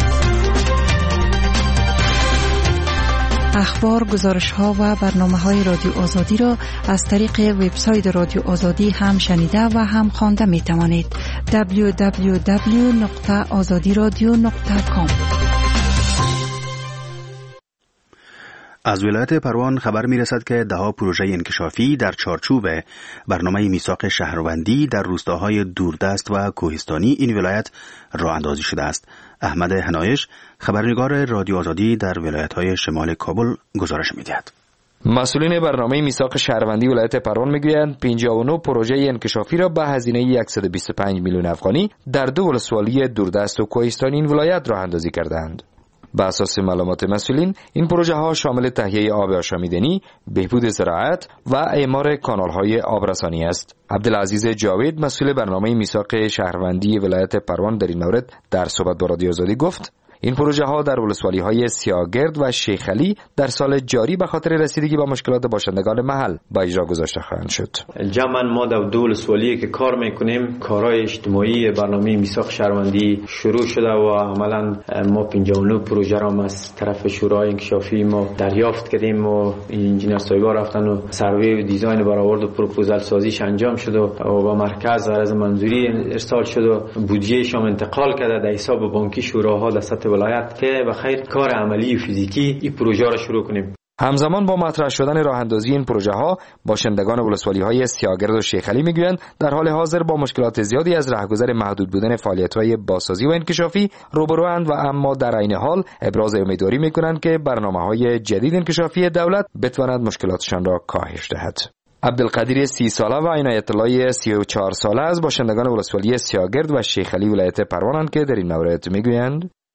اخبار، گزارش‌ها و برنامه‌های رادیو آزادی را از طریق وبسایت رادیو آزادی هم شنیده و هم خوانده می‌توانید. www.azadiradio.com. از ولایت پروان خبر می‌رسد که ده‌ها پروژه انکشافی در چارچوب برنامه میثاق شهروندی در روستاهای دوردست و کوهستانی این ولایت راه اندازی شده است. احمد حنایش، خبرنگار رادیو آزادی در ولایت‌های شمال کابل گزارش می‌دهد. مسئولین برنامه میثاق شهروندی ولایت پروان میگویند 59 پروژه انکشافی را به هزینه 125 میلیون افغانی در 2 ولسوالی دوردست و کوهستانی این ولایت راه اندازی کردند. به اساس معلومات مسئولین این پروژه ها شامل تهیه آب آشامیدنی، بهبود زراعت و اعمار کانال های آبرسانی است. عبدالعزیز جاوید مسئول برنامه میثاق شهروندی ولایت پروان در این مورد در صحبت با رادیو آزادی گفت این پروژه ها در ولسوالی های سیاگرد و شیخ علی در سال جاری به خاطر رسیدگی با مشکلات باشندگان محل به اجرا گذاشته خواهند شد. جمعاً ما در 2 ولسوالی که کار میکنیم کارهای اجتماعی برنامه میثاق شهروندی شروع شده و عملاً ما 59 پروژه را از طرف شورای انکشافی ما دریافت کردیم و انجینر صاحبا رفتن و سروی و دیزاین برآورد و پروپوزال سازیش انجام شد و به مرکز عرض منظوری ارسال شد و بودجهش هم انتقال کرده در حساب بانکی شوراها در سطح ولایت که بخیر کار عملی و فیزیکی این پروژه را شروع کنیم. همزمان با مطرح شدن راه اندازی این پروژه ها باشندگان ولسوالی های سیاگرد و شیخ علی میگویند در حال حاضر با مشکلات زیادی از رهگذر محدود بودن فعالیت های بازسازی و انکشافی روبروند و اما در عین حال ابراز امیدواری میکنند که برنامه های جدید انکشافی دولت بتواند مشکلاتشان را کاهش دهد. عبدالقدیر 30 ساله و عنایت الله 34 ساله از باشندگان ولسوالی سیاگرد و شیخ علی ولایت پروانند که در این مورد میگویند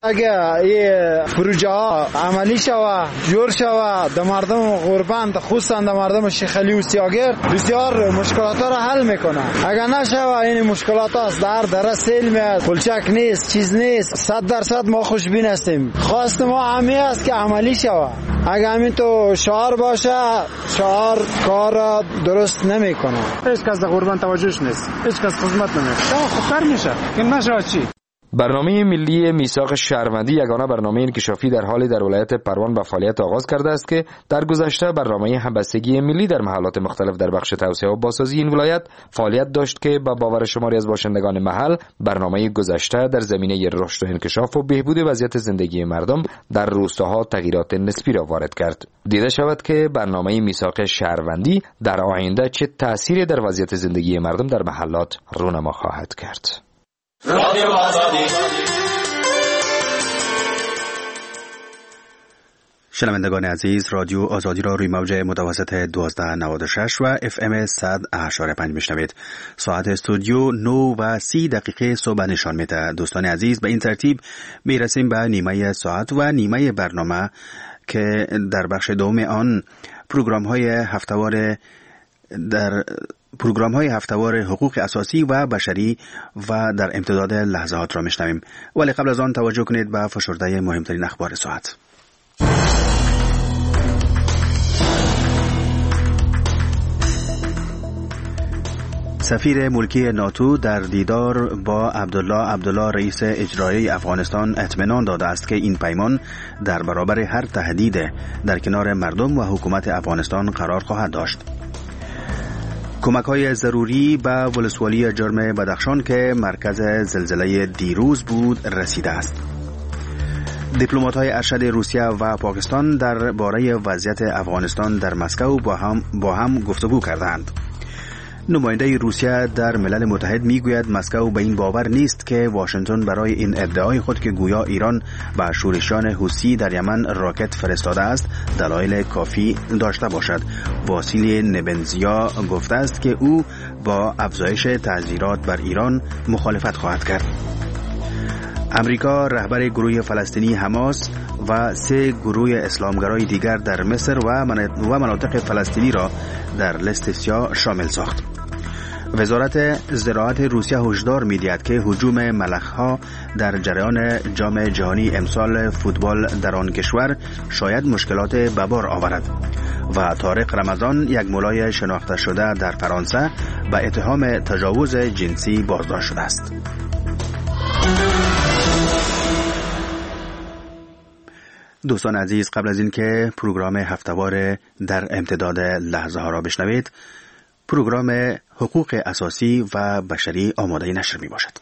اگر این پروژه ها عملی شود، جور شود، در مردم غربند خصوصا در مردم شیخ علی و سیاگر بسیار مشکلات ها را حل میکنه. اگر نشود این مشکلات ها در سیل میاد، پلچک نیست، چیز نیست، 100% ما خوشبین هستیم. خواست ما همین است که عملی شود. اگر همین تو شعار باشه، شعار کار درست نمیکنه. هیچ کس در غربان توجهش نیست، هیچ کس خدمت نمیکنه. خطر میشه که نشه چی. برنامه ملی میثاق شهروندی یگانه برنامه انکشافی در حالی در ولایت پروان به فعالیت آغاز کرده است که در گذشته برنامه همبستگی ملی در محلات مختلف در بخش توسعه و بازسازی این ولایت فعالیت داشت که با باور شماری از باشندگان محل برنامه گذشته در زمینه رشد و انکشاف و بهبود وضعیت زندگی مردم در روستاها تغییرات نسبی را وارد کرد. دیده شود که برنامه میثاق شهروندی در آینده چه تأثیری در وضعیت زندگی مردم در محلات رونما خواهد کرد. رادیو آزادی. شنوندگان عزیز، رادیو آزادی را روی موج متوسط 1296 و FM 100.5 میشنوید. ساعت استودیو 9:30 صبح نشان میده. دوستان عزیز، به این ترتیب میرسیم به نیمه ساعت و نیمه برنامه که در بخش دوم آن پروگرام های هفتهوار حقوق اساسی و بشری و در امتداد لحظات را میشنویم. ولی قبل از آن توجه کنید به فشرده مهمترین اخبار ساعت. سفیر ملکی ناتو در دیدار با عبدالله رئیس اجرایی افغانستان اطمینان داده است که این پیمان در برابر هر تهدید در کنار مردم و حکومت افغانستان قرار خواهد داشت. کمک‌های ضروری به ولسوالی جرم بدخشان که مرکز زلزله دیروز بود رسیده است. دیپلمات‌های ارشد روسیه و پاکستان درباره وضعیت افغانستان در مسکو با هم گفتگو کردند. نماینده روسیه در ملل متحد میگوید مسکو به این باور نیست که واشنگتن برای این ادعای خود که گویا ایران به شورشیان حوثی در یمن راکت فرستاده است دلایل کافی داشته باشد. واسیلی نبنزیا گفته است که او با افزایش تعزیرات بر ایران مخالفت خواهد کرد. امریکا رهبر گروه فلسطینی حماس و 3 گروه اسلامگرای دیگر در مصر و مناطق فلسطینی را در لیست سیاه شامل ساخت. وزارت زراعت روسیه هشدار می‌دهد که هجوم ملخ‌ها در جریان جام جهانی امسال فوتبال در آن کشور شاید مشکلات به بار آورد. و طارق رمضان، یک مولای شناخته شده در فرانسه، به اتهام تجاوز جنسی بازداشت شده است. دوستان عزیز، قبل از اینکه پروگرام هفتهوار در امتداد لحظه ها را بشنوید، پروگرام حقوق اساسی و بشری آماده نشر می باشد.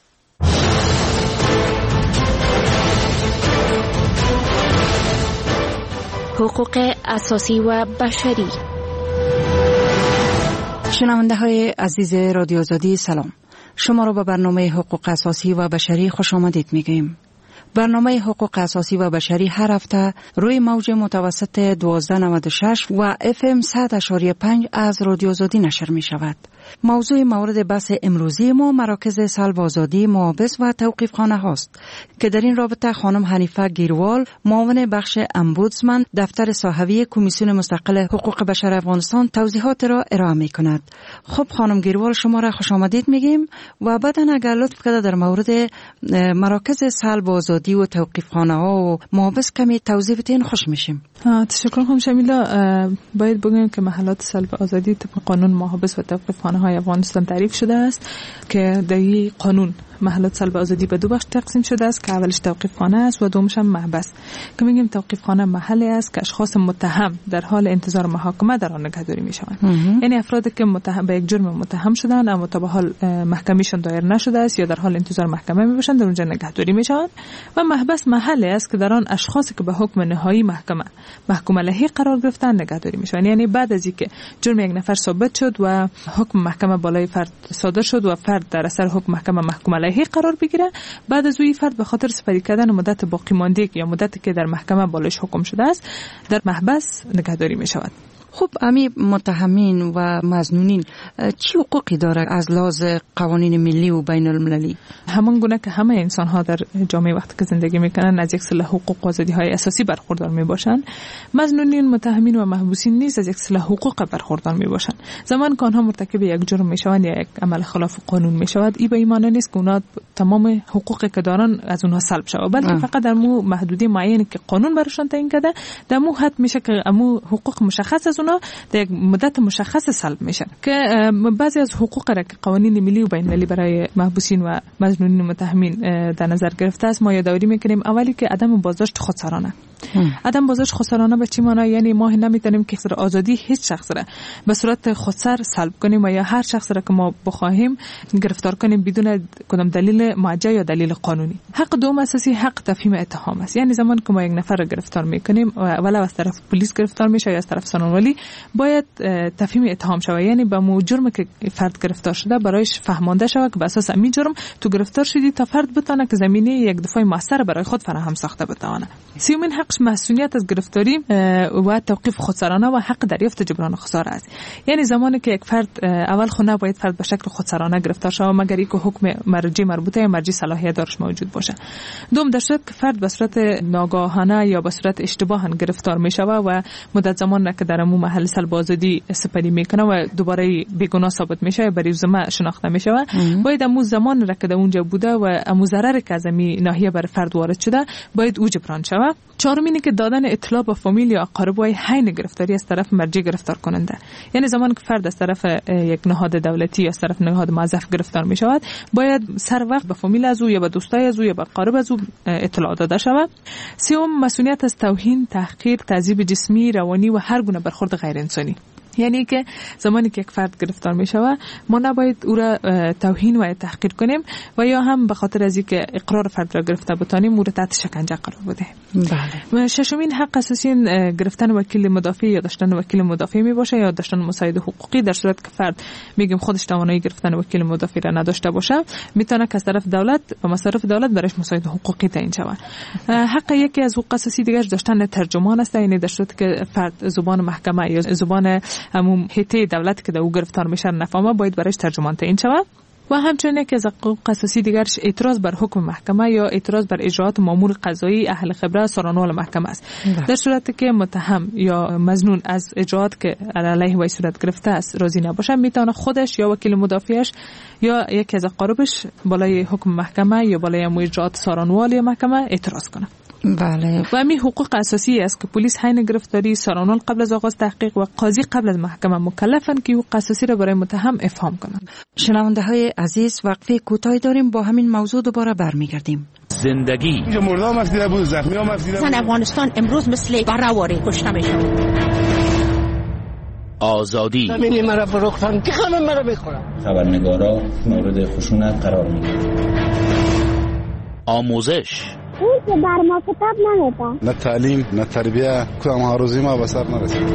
حقوق اساسی و بشری. شنونده های عزیز رادیو آزادی، سلام. شما را به برنامه حقوق اساسی و بشری خوش آمدید میگوییم. برنامه حقوق اساسی و بشری هر هفته روی موج متوسط 1296 و FM 100.5 از رادیو آزادی نشر می شود. موضوع مورد بحث امروزی ما مراکز سلب آزادی، محابس و توقیفخانه هاست که در این رابطه خانم حنیفه گیروال، معاون بخش امبودسمن دفتر صاحبی کمیسیون مستقل حقوق بشر افغانستان، توضیحات را ارائه می کند. خب خانم گیروال، شما را خوش آمدید میگیم و بعدا اگر لطف کرده در مورد مراکز سلب آزادی و توقیفخانه ها و محابس کمی توضیح بدین خوش میشیم. تشکر خانم شمیلا. باید بگویم که محلات سلب آزادی طبق قانون محابس و توقیفخانه های افغانستان تعریف شده است که در این قانون محلات سلب آزادی به 2 بخش تقسیم شده است که اولش توقیفخانه است و دومش هم محبس. که میگیم توقیفخانه محلی است که اشخاص متهم در حال انتظار محاکمه در آن نگهداری میشوند. یعنی افرادی که متهم به یک جرم متهم شدند اما تا به حال محکمهشان دایر نشده است یا در حال انتظار محکمه میباشند، در اونجا نگهداری میشوند. و محبس محلی است که در آن اشخاصی که به حکم نهایی محکوم علیه قرار گرفتن نگهداری میشوند. یعنی بعد از اینکه جرم یک نفر ثابت شد و حکم محکمه بالای فرد صادر شد و فرد در اثر حکم محکمه محکوم علیه قرار بگیره، بعد از این فرد به خاطر سپری کردن مدت باقی مانده یا مدتی که در محکمه بالایش حکم شده است در محبس نگهداری می شود. خب امی متهمین و مظنونین چی حقوقی داره از لحاظ قوانین ملی و بین المللی؟ همان گونه که همه انسان ها در جامعه وقتی که زندگی میکنن از یک سلسله حقوق و آزادی های اساسی برخوردار میباشند، مظنونین، متهمین و محبوسین نیز از یک سلسله حقوق برخوردار میباشند. زمان که آنها مرتکب یک جرم میشوند یا یک عمل خلاف قانون میشود، این به این معنی نیست که اونا تمام حقوقی که دارن از اونها سلب شود، بلکه فقط در مو محدودی معینی که قانون براشون تعیین کرده در مو حد میشه که امو حقوق مشخص از اونها در یک مدت مشخص سلب میشن. که بعضی از حقوق را که قوانین ملی و بین المللی برای محبوسین و مظنونین و متهمین در نظر گرفته است ما یادآوری میکنیم. اولی که عدم بازداشت خودسرانه. عدم بازداشت خودسرانه به چی معنی؟ یعنی ما نمیتونیم که آزادی هیچ شخص را به صورت خودسر سلب کنیم و یا هر شخص را که ما بخواهیم گرفتار کنیم بدون کدام دلیل موجه یا دلیل قانونی. حق دوم اساسی حق تفهیم اتهام است. یعنی زمان که ما یک نفر را گرفتار میکنیم ولو از طرف پلیس گرفتار میشه یا از طرف سنانولی، باید تفهیم اتهام شود. یعنی به مو جرم که فرد گرفتار شده برایش فهمانده شود که به اساس همین جرم تو گرفتار شدی تا فرد بتونه که زمینه یک دفاع موثر برای خود فراهم ساخته بتونه. سومین حق مسئولیت از گرفتاری و توقیف خودسرانه و حق دریافت جبران خسارت است. یعنی زمانی که یک فرد اول خود نباید فرد به شکل خودسرانه گرفتار شود مگر اینکه حکم مرجع مربوطه یا مرجع صلاحیت دارش موجود باشه. دوم، در صورت که فرد به صورت ناگاهانه یا به صورت اشتباه گرفتار می شود و مدت زمان که در امو محل سلب آزادی سپری میکنه و دوباره بیگناه ثابت میشه برای زمان شناخته میشه، باید امو زمان را که در اونجا بوده و امو ضرری که از امی ناحیه بر فرد وارد شده باید او جبران شود. چهارمینی که دادن اطلاع به فامیل یا اقارب و حین گرفتاری از طرف مرجع گرفتار کننده. یعنی زمان که فرد از طرف یک نهاد دولتی یا از طرف نهاد موظف گرفتار می شود باید سر وقت به فامیل از او یا به دوستای از او یا به اقارب از او اطلاع داده شود. سوم، مسئولیت از توهین، تحقیر، تعذیب جسمی، روانی و هر گونه برخورد غیر انسانی. یعنی که زمانی که یک فرد گرفتار می شود ما نباید او را توهین و تحقیر کنیم و یا هم به خاطر از اینکه اقرار فرد را گرفته بتانیم او را تحت شکنجه قرار بده. بله. ششمین حق اساسی گرفتن وکیل مدافع یا داشتن وکیل مدافع می باشه یا داشتن مساعد حقوقی. در صورت که فرد میگیم خودش توانایی گرفتن وکیل مدافع را نداشته باشه میتونه که از طرف دولت و مصارف دولت برایش مساعد حقوقی تعیین شود. حق یکی از حقوق اساسی دیگر داشتن ترجمان است. یعنی در صورت که فرد زبان محکمه یا زبان همون هیئت دولت که در او گرفتار میشه نفهمه باید برایش ترجمان تعیین شود. و همچنین یکی از حقوق اساسی دیگرش اعتراض بر حکم محکمه یا اعتراض بر اجراات مامور قضایی اهل خبره سرانوال محکمه است. در صورتی که متهم یا مظنون از اجراات که علیه وی صورت گرفته است راضی نباشه میتونه خودش یا وکیل مدافعش یا یکی از اقاربش بالای حکم محکمه یا بالای اجراات سرانوال محکمه اعتراض کنه. بله. و همین حقوق اساسی است که پلیس حین گرفتاری، سرانوال قبل از آغاز تحقیق و قاضی قبل از محکمه مکلفن که حقوق اساسی را برای متهم افهام کنند. شنونده های عزیز، وقفه کوتاهی داریم، با همین موضوع دوباره برمیگردیم. زندگی اینجا مردم افدیده بود، زخمی هم افدیده بود. افغانستان امروز مثل برآوری کشته میشه. آزادی زمین مرا فروختن که خانم مرا بخورن. خبرنگارا مورد خشونت قرار میگیرن. آموزش اون که بر ما کتاب نمیده. نه تعلیم نه تربیه کدام هاروزی ما به سر نرسید.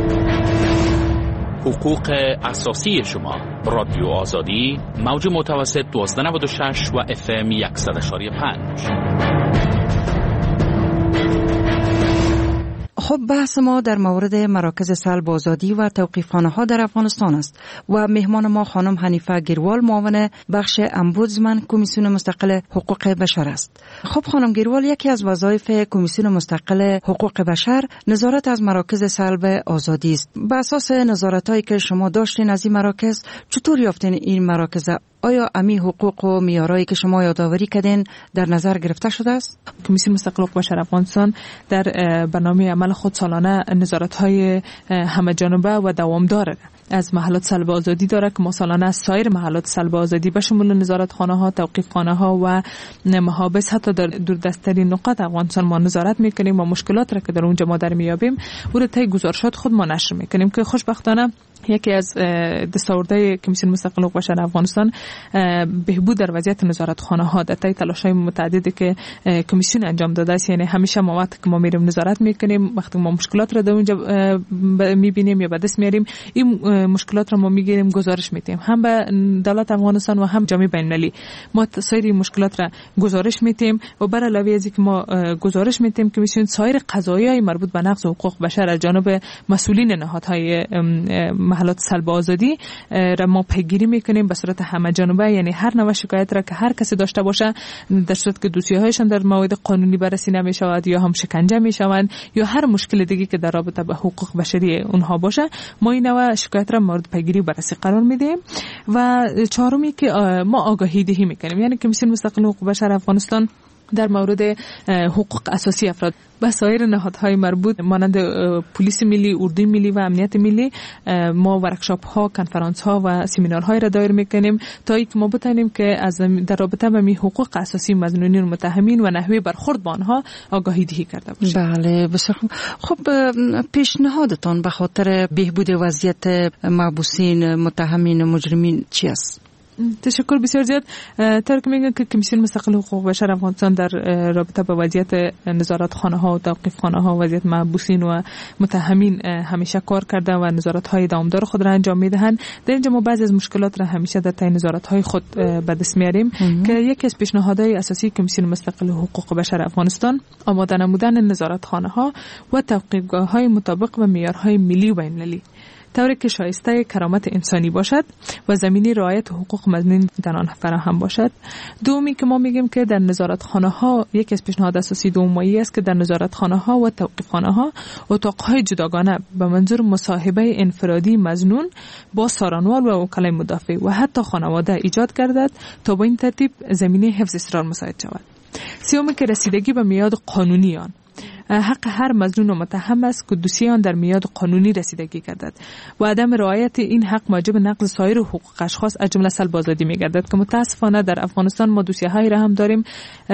حقوق اساسی شما. رادیو آزادی موج متوسط 1296 و FM 100.5. خب بحث ما در مورد مراکز سلب آزادی و توقیفخانه ها در افغانستان است و مهمان ما خانم حنیفه گیروال، معاون بخش امبودزمن کمیسیون مستقل حقوق بشر است. خب خانم گیروال، یکی از وظایف کمیسیون مستقل حقوق بشر نظارت از مراکز سلب آزادی است. به اساس نظارتایی که شما داشتین از این مراکز، چطور یافتین این مراکز؟ آیا امی حقوق و معیارایی که شما یادآوری کردین در نظر گرفته شده است؟ کمیسیون مستقل حقوق بشر افغانستان در برنامه عمل خود سالانه نظارت‌های همه‌جانبه و دوامدار از محلات سلب آزادی داره که ما سالانه از سایر محلات سلب آزادی به شمول نظارتخانه‌ها، توقیفخانه‌ها و محابس حتی در دوردست‌ترین نقاط افغانستان ما نظارت می‌کنیم و مشکلات را که در اونجا ما در میابیم او را طی گزارشات خود ما نشر می‌کنیم که خوشبختانه یکی از دستاوردهای کمیسیون مستقل حقوق بشر افغانستان بهبود در وضعیت نظارتخانه‌ها در طی تلاش‌های متعددی که کمیسیون انجام داده است. یعنی همیشه ما وقتی که ما میریم نظارت می‌کنیم، وقتی ما مشکلات را در اونجا می‌بینیم یا به دست میاریم، این مشکلات را ما میگیریم گزارش میدیم، هم به دولت افغانستان و هم جامعه بین‌المللی. ما سایر مشکلات را گزارش میدیم و بر علاوه از اینکه ما گزارش میدیم که میشون سایر قضایای مربوط به نقض حقوق بشر از جانب مسئولین نهادهای محلات سلب آزادی را ما پیگیری میکنیم به صورت همه جانبه، یعنی هر نوع شکایت را که هر کسی داشته باشه در صورت که دوسیه‌هایشان در موارد قانونی بررسی نمیشود یا هم شکنجه میشوند یا هر مشکل دیگه که در رابطه با حقوق بشری اونها باشه، ما این نوع شکایت را مورد پیگیری و بررسی قرار میدیم. و چهارمی که ما آگاهی دهی میکنیم، یعنی کمیسیون مستقل حقوق بشر افغانستان در مورد حقوق اساسی افراد و سایر نهادهای مربوط مانند پلیس ملی، اردوی ملی و امنیت ملی ما ورکشاپ ها، کنفرانس ها و سمینارهای را دایر میکنیم تا اینکه ما بتونیم که از در رابطه با حقوق اساسی مظنونین و متهمین و نحوه برخورد با آنها آگاهی دهی کرده باشیم. بله بسیار خوب. پیشنهادتان به خاطر بهبود وضعیت محبوسین، متهمین و مجرمین چی است؟ تشکر بسیار زیاد. ترک میگن که کمیسیون مستقل حقوق بشر افغانستان در رابطه با وضعیت نظارتخانه ها و توقیف خانه ها، وضعیت محبوسین و متهمین همیشه کار کرده و نظارت های دوامدار خود را انجام میدهند. در اینجا ما بعضی از مشکلات را همیشه در طی نظارت های خود به دست میاریم که یکی از پیشنهادهای اساسی کمیسیون مستقل حقوق بشر افغانستان آماده نمودن نظارتخانه ها و توقیفگاه های مطابق به معیارهای ملی و بین‌المللی، طوری که شایسته کرامت انسانی باشد و زمینی رعایت حقوق مدنیین در آن فراهم باشد. دومی که ما میگیم که در نظارتخانه ها یکی از پیشنهاد اساسی دومی است که در نظارتخانه ها و توقیفخانه ها اتاقهای جداگانه به منظور مصاحبه انفرادی مظنون با سارانوال و وکلای مدافع و حتی خانواده ایجاد گردد تا با این ترتیب زمینه حفظ اسرار مساعد شود. سومی که رسیدگی به میعاد قانونی آن حق هر مظنون و متهم است که دوسیه آن در میعاد قانونی رسیدگی گردد و عدم رعایت این حق موجب نقض سایر حقوق اشخاص از جمله سلب آزادی می‌گردد که متاسفانه در افغانستان ما دوسیه‌هایی را هم داریم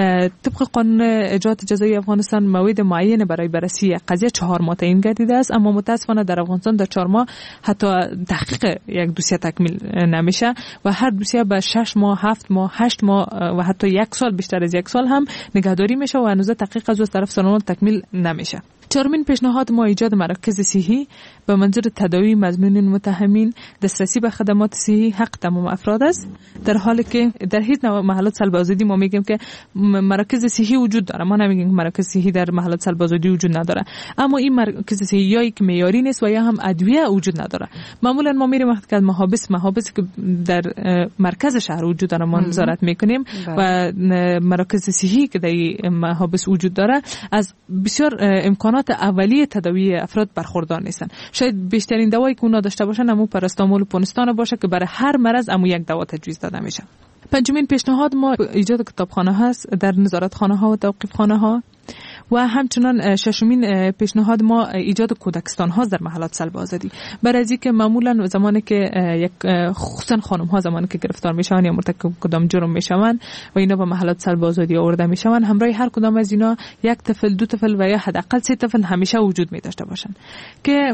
طبق قانون اجرات جزایی افغانستان موعد معین برای بررسی قضیه 4 ماه تعیین گردیده است، اما متاسفانه در افغانستان در 4 ماه حتی تحقیق یک دوسیه تکمیل نمیشه و هر دوسیه به 6 ماه، 7 ماه، 8 ماه و حتی 1 سال، بیشتر از 1 سال هم نگهداری میشه و هنوز تحقیق از طرف سرانوال تکمیل نمیشه. چهارمین پیشنهاد ما ایجاد مراکز صحی به منظور تداوی مظنونین متهمین. دسترسی به خدمات صحی حق تمام افراد است، در حالی که در هیچ نوع محلات سلب آزادی ما میگیم که مراکز صحی وجود داره، ما نمیگیم مراکز صحی در محلات سلب آزادی وجود نداره، اما این مراکز صحی یا یک معیاری نیست و یا هم ادویه وجود نداره. معمولا ما میریم وقتی که محابس که در مرکز شهر وجود داره ما نظارت میکنیم و مراکز صحی که در محابس وجود داره از بسیار امکانات اولیه تداوی افراد برخوردار نیستن. شاید بیشترین دوایی که اونا داشته باشن همون پاراستامول و پونستان باشه که برای هر مرض همون یک دوا تجویز داده میشه. پنجمین پیشنهاد ما ایجاد کتابخانه هست در نظارتخانه ها و توقیفخانه ها و همچنان ششمین پیشنهاد ما ایجاد کودکستان ها در محلات سلب آزادی. برای از اینکه معمولا زمانی که خصوصا خانم ها زمانی که گرفتار میشن یا مرتکب کدام جرم میشن و اینا به محلات سلب آزادی آورده میشن، همراه هر کدام از اینا 1 طفل، 2 طفل و یا حداقل 3 طفل همیشه وجود می داشته باشن که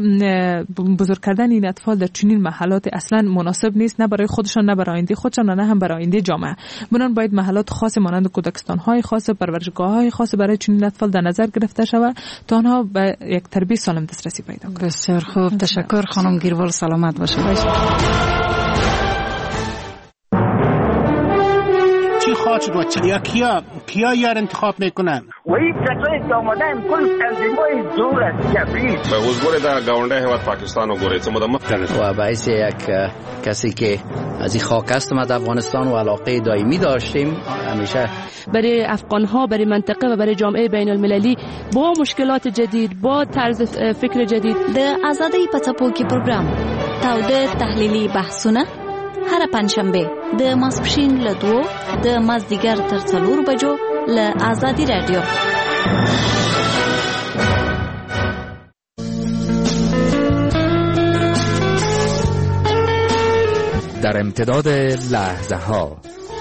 بزرگ کردن این اطفال در چنین محلات اصلا مناسب نیست، نه برای خودشان، نه برای آینده خودشان، نه هم برای آینده جامعه. بنابراین باید محلات خاص مانند کودکستان های خاص، پرورشگاه های خاص برای چنین اطفال در نظر گرفته شود تا آنها به یک تربیت سالم دسترسی پیدا کنند. بسیار خوب، تشکر خانم گیروال، سلامت باشید. چی خواهد شد یا کیا یار انتخاب میکنن؟ و این کسایی که آمدن کل تنظیمای دور از جبریل به حضور در گاونده هیواد پاکستان و گوریت و باعث یک کسی که از این خاک هستم از افغانستان و علاقه دائمی داشتیم همیشه برای افغان‌ها، برای منطقه و برای جامعه بین المللی با مشکلات جدید، با طرز فکر جدید. د آزادۍ په څپو کې پروګرام تاوده تحلیلي بحثونه هر پنځشنبه د ماسپښین له 2 د مازدیګر تر 4 بجو له آزادي رادیو. در امتداد لحظه ها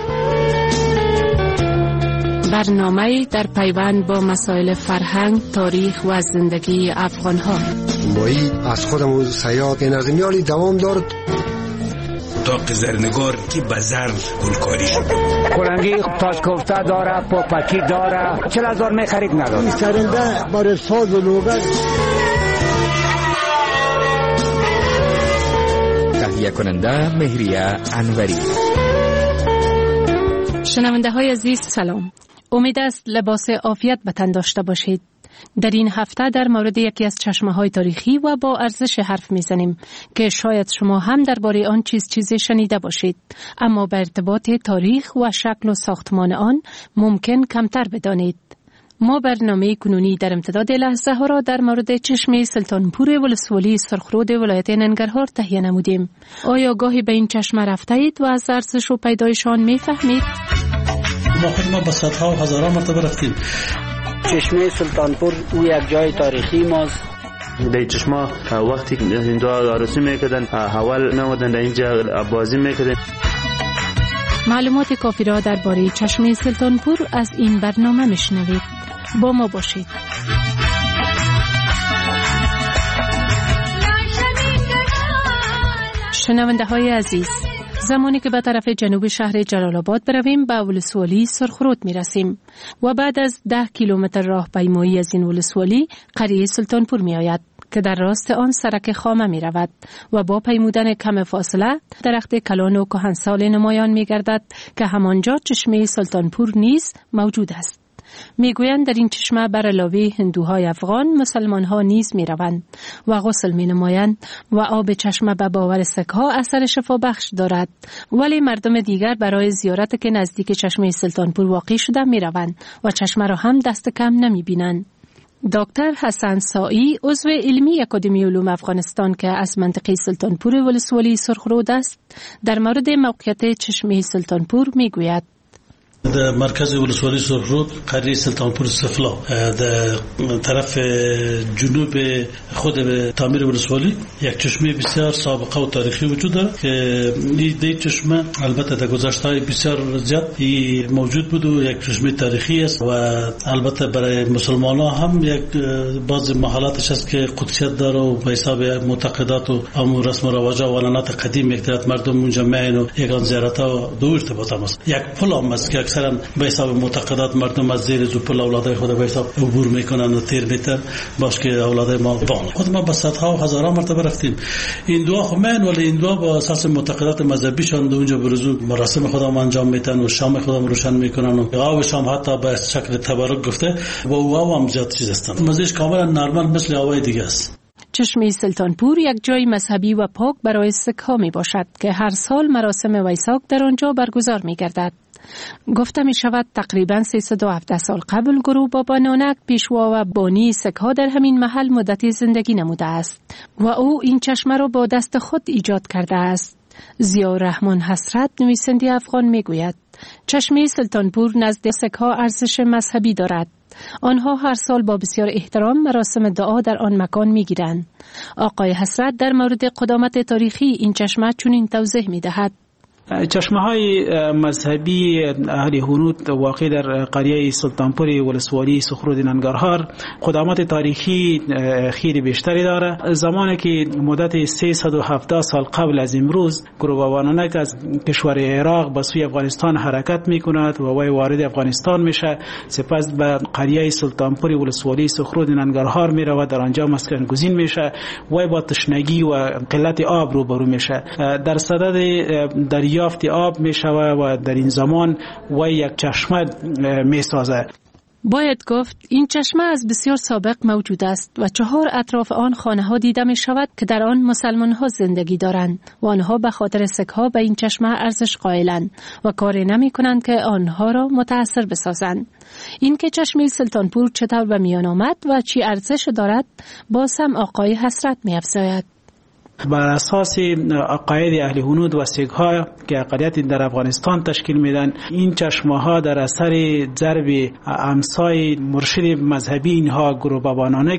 برنامه در پیوند با مسائل فرهنگ، تاریخ و زندگی افغان ها. مایی از خودمون سیاد نظمیالی دوام دارد داغ زرنگار که به زر گلکاری شد. کلنگی تاج کوفته داره، پاپکی داره، 40,000 میخرید نداره. این سرنده برای ساز و لوگر تهیه کننده مهریه انوری. شنونده های عزیز سلام. امید است لباس عافیت به تن داشته باشید. در این هفته در مورد یکی از چشمه‌های تاریخی و با ارزش حرف می‌زنیم که شاید شما هم درباره آن چیزی شنیده باشید، اما به ارتباط تاریخ و شکل و ساختمان آن ممکن کمتر بدانید. ما برنامه کنونی در امتداد لحظه ها را در مورد چشمه سلطانپور ولسوالی سرخرود ولایت ننگرهار تهیه نمودیم. آیا گاهی به این چشمه رفته اید و از ارزش و پیدایشان می‌فهمید؟ ما به صدها و هزاران مرتبه رفتیم. چشمه سلطانپور او یک جای تاریخی ماست. در چشمه وقتی هندوها عروسی میکردن اول نمودن در اینجا بازی میکردن. معلومات کافی را درباره چشمه سلطانپور از این برنامه میشنوید. با ما باشید. شنونده های عزیز، زمانی که به طرف جنوب شهر جلال آباد برویم به ولسوالی سرخرود می رسیم و بعد از 10 کیلومتر راه پیمایی از این ولسوالی قریه سلطانپور می آید که در راست آن سرک خامه می رود و با پیمودن کم فاصله درخت کلان و کهنسال نمایان می گردد که همانجا چشمه سلطانپور نیز موجود است. میگویند در این چشمه بر علاوه هندوهای افغان مسلمانها نیز میروند و غسل مینمایند و آب چشمه به باور سک‌ها اثر شفا بخش دارد، ولی مردم دیگر برای زیارت که نزدیک چشمه سلطانپور واقع شده میروند و چشمه را هم دست کم نمیبینند. دکتر حسن سائی عضو علمی اکادمی علوم افغانستان که از منطقه سلطانپور ولسوالی سرخرود است در مورد موقعیت چشمه سلطانپور میگوید: در مرکز ولسوالی سرخرود قریه سلطانپور سفلا در طرف جنوب خود تعمیر ولسوالی یک چشمه بسیار سابقه و تاریخی وجود دارد که این چشمه البته در گذشته بسیار زیاد موجود بود و یک چشمه تاریخی است و البته برای مسلمان ها هم یک بعض محلاتش است که قدسیت داره و به حساب معتقدات و امور رسم و رواج و عنعنات قدیم یک طرف مردم اونجا میان و یگان زیارت ها دو ارتباط هم است. یک پل هم است که اکثرا به حساب معتقدات مردم از زیر پل اولادای خود به حساب عبور میکنن و تیر میتر باش که اولادای ما بان. خود ما به صدها و هزاران مرتبه رفتیم. این دعا خمین ولی این دعا با اساس معتقدات مذهبیشان اونجا برزو مراسم خودم انجام میتن و شام خودم روشن میکنن و آب شام حتی به شکل تبرک گفته و او هم زیاد چیز هستند. مزهش کاملا نرمال مثل آوای دیگه است. چشمه سلطانپور یک جای مذهبی و پاک برای سک‌ها می باشد که هر سال مراسم ویساک در آنجا برگزار می گردد. گفته می شود تقریباً 317 سال قبل گروه بابا نانک پیشوا و بانی سک‌ها در همین محل مدتی زندگی نموده است و او این چشمه را با دست خود ایجاد کرده است. ضیاءالرحمن حسرت نویسنده افغان می گوید چشمه سلطانپور نزد سک‌ها ارزش مذهبی دارد. آنها هر سال با بسیار احترام مراسم دعا در آن مکان می گیرند. آقای حسرت در مورد قدامت تاریخی این چشمه چنین توضیح می دهد: چشمه های مذهبی اهل هنود واقع در قریه سلطانپور ولسوالی سرخرود ننگرهار قدامت تاریخی خیلی بیشتری داره. زمانی که مدت 317 سال قبل از امروز گروه بابا نانک از کشور عراق به سوی افغانستان حرکت میکند و وی وارد افغانستان میشه، سپس به قریه سلطانپور ولسوالی سرخرود ننگرهار میرود، در آنجا مسکن گزین میشه، وی با تشنگی و قلت آب روبرو میشه، در صدد دریافت آب می شود و در این زمان و یک چشمه می سازه. باید گفت این چشمه از بسیار سابق موجود است و 4 اطراف آن خانه ها دیده می شود که در آن مسلمان ها زندگی دارند و آنها به خاطر سک ها به این چشمه ارزش قائلند و کاری نمی کنند که آنها را متاثر بسازند. این که چشمه سلطانپور چطور به میان آمد و چی ارزش دارد باز هم آقای حسرت می افزاید. بر اساس عقاید اهل هنود و سیک‌ها که اقلیت در افغانستان تشکیل میدن، این چشمه ها در اثر ضرب امسای مرشد مذهبی اینها گروه بابا نانک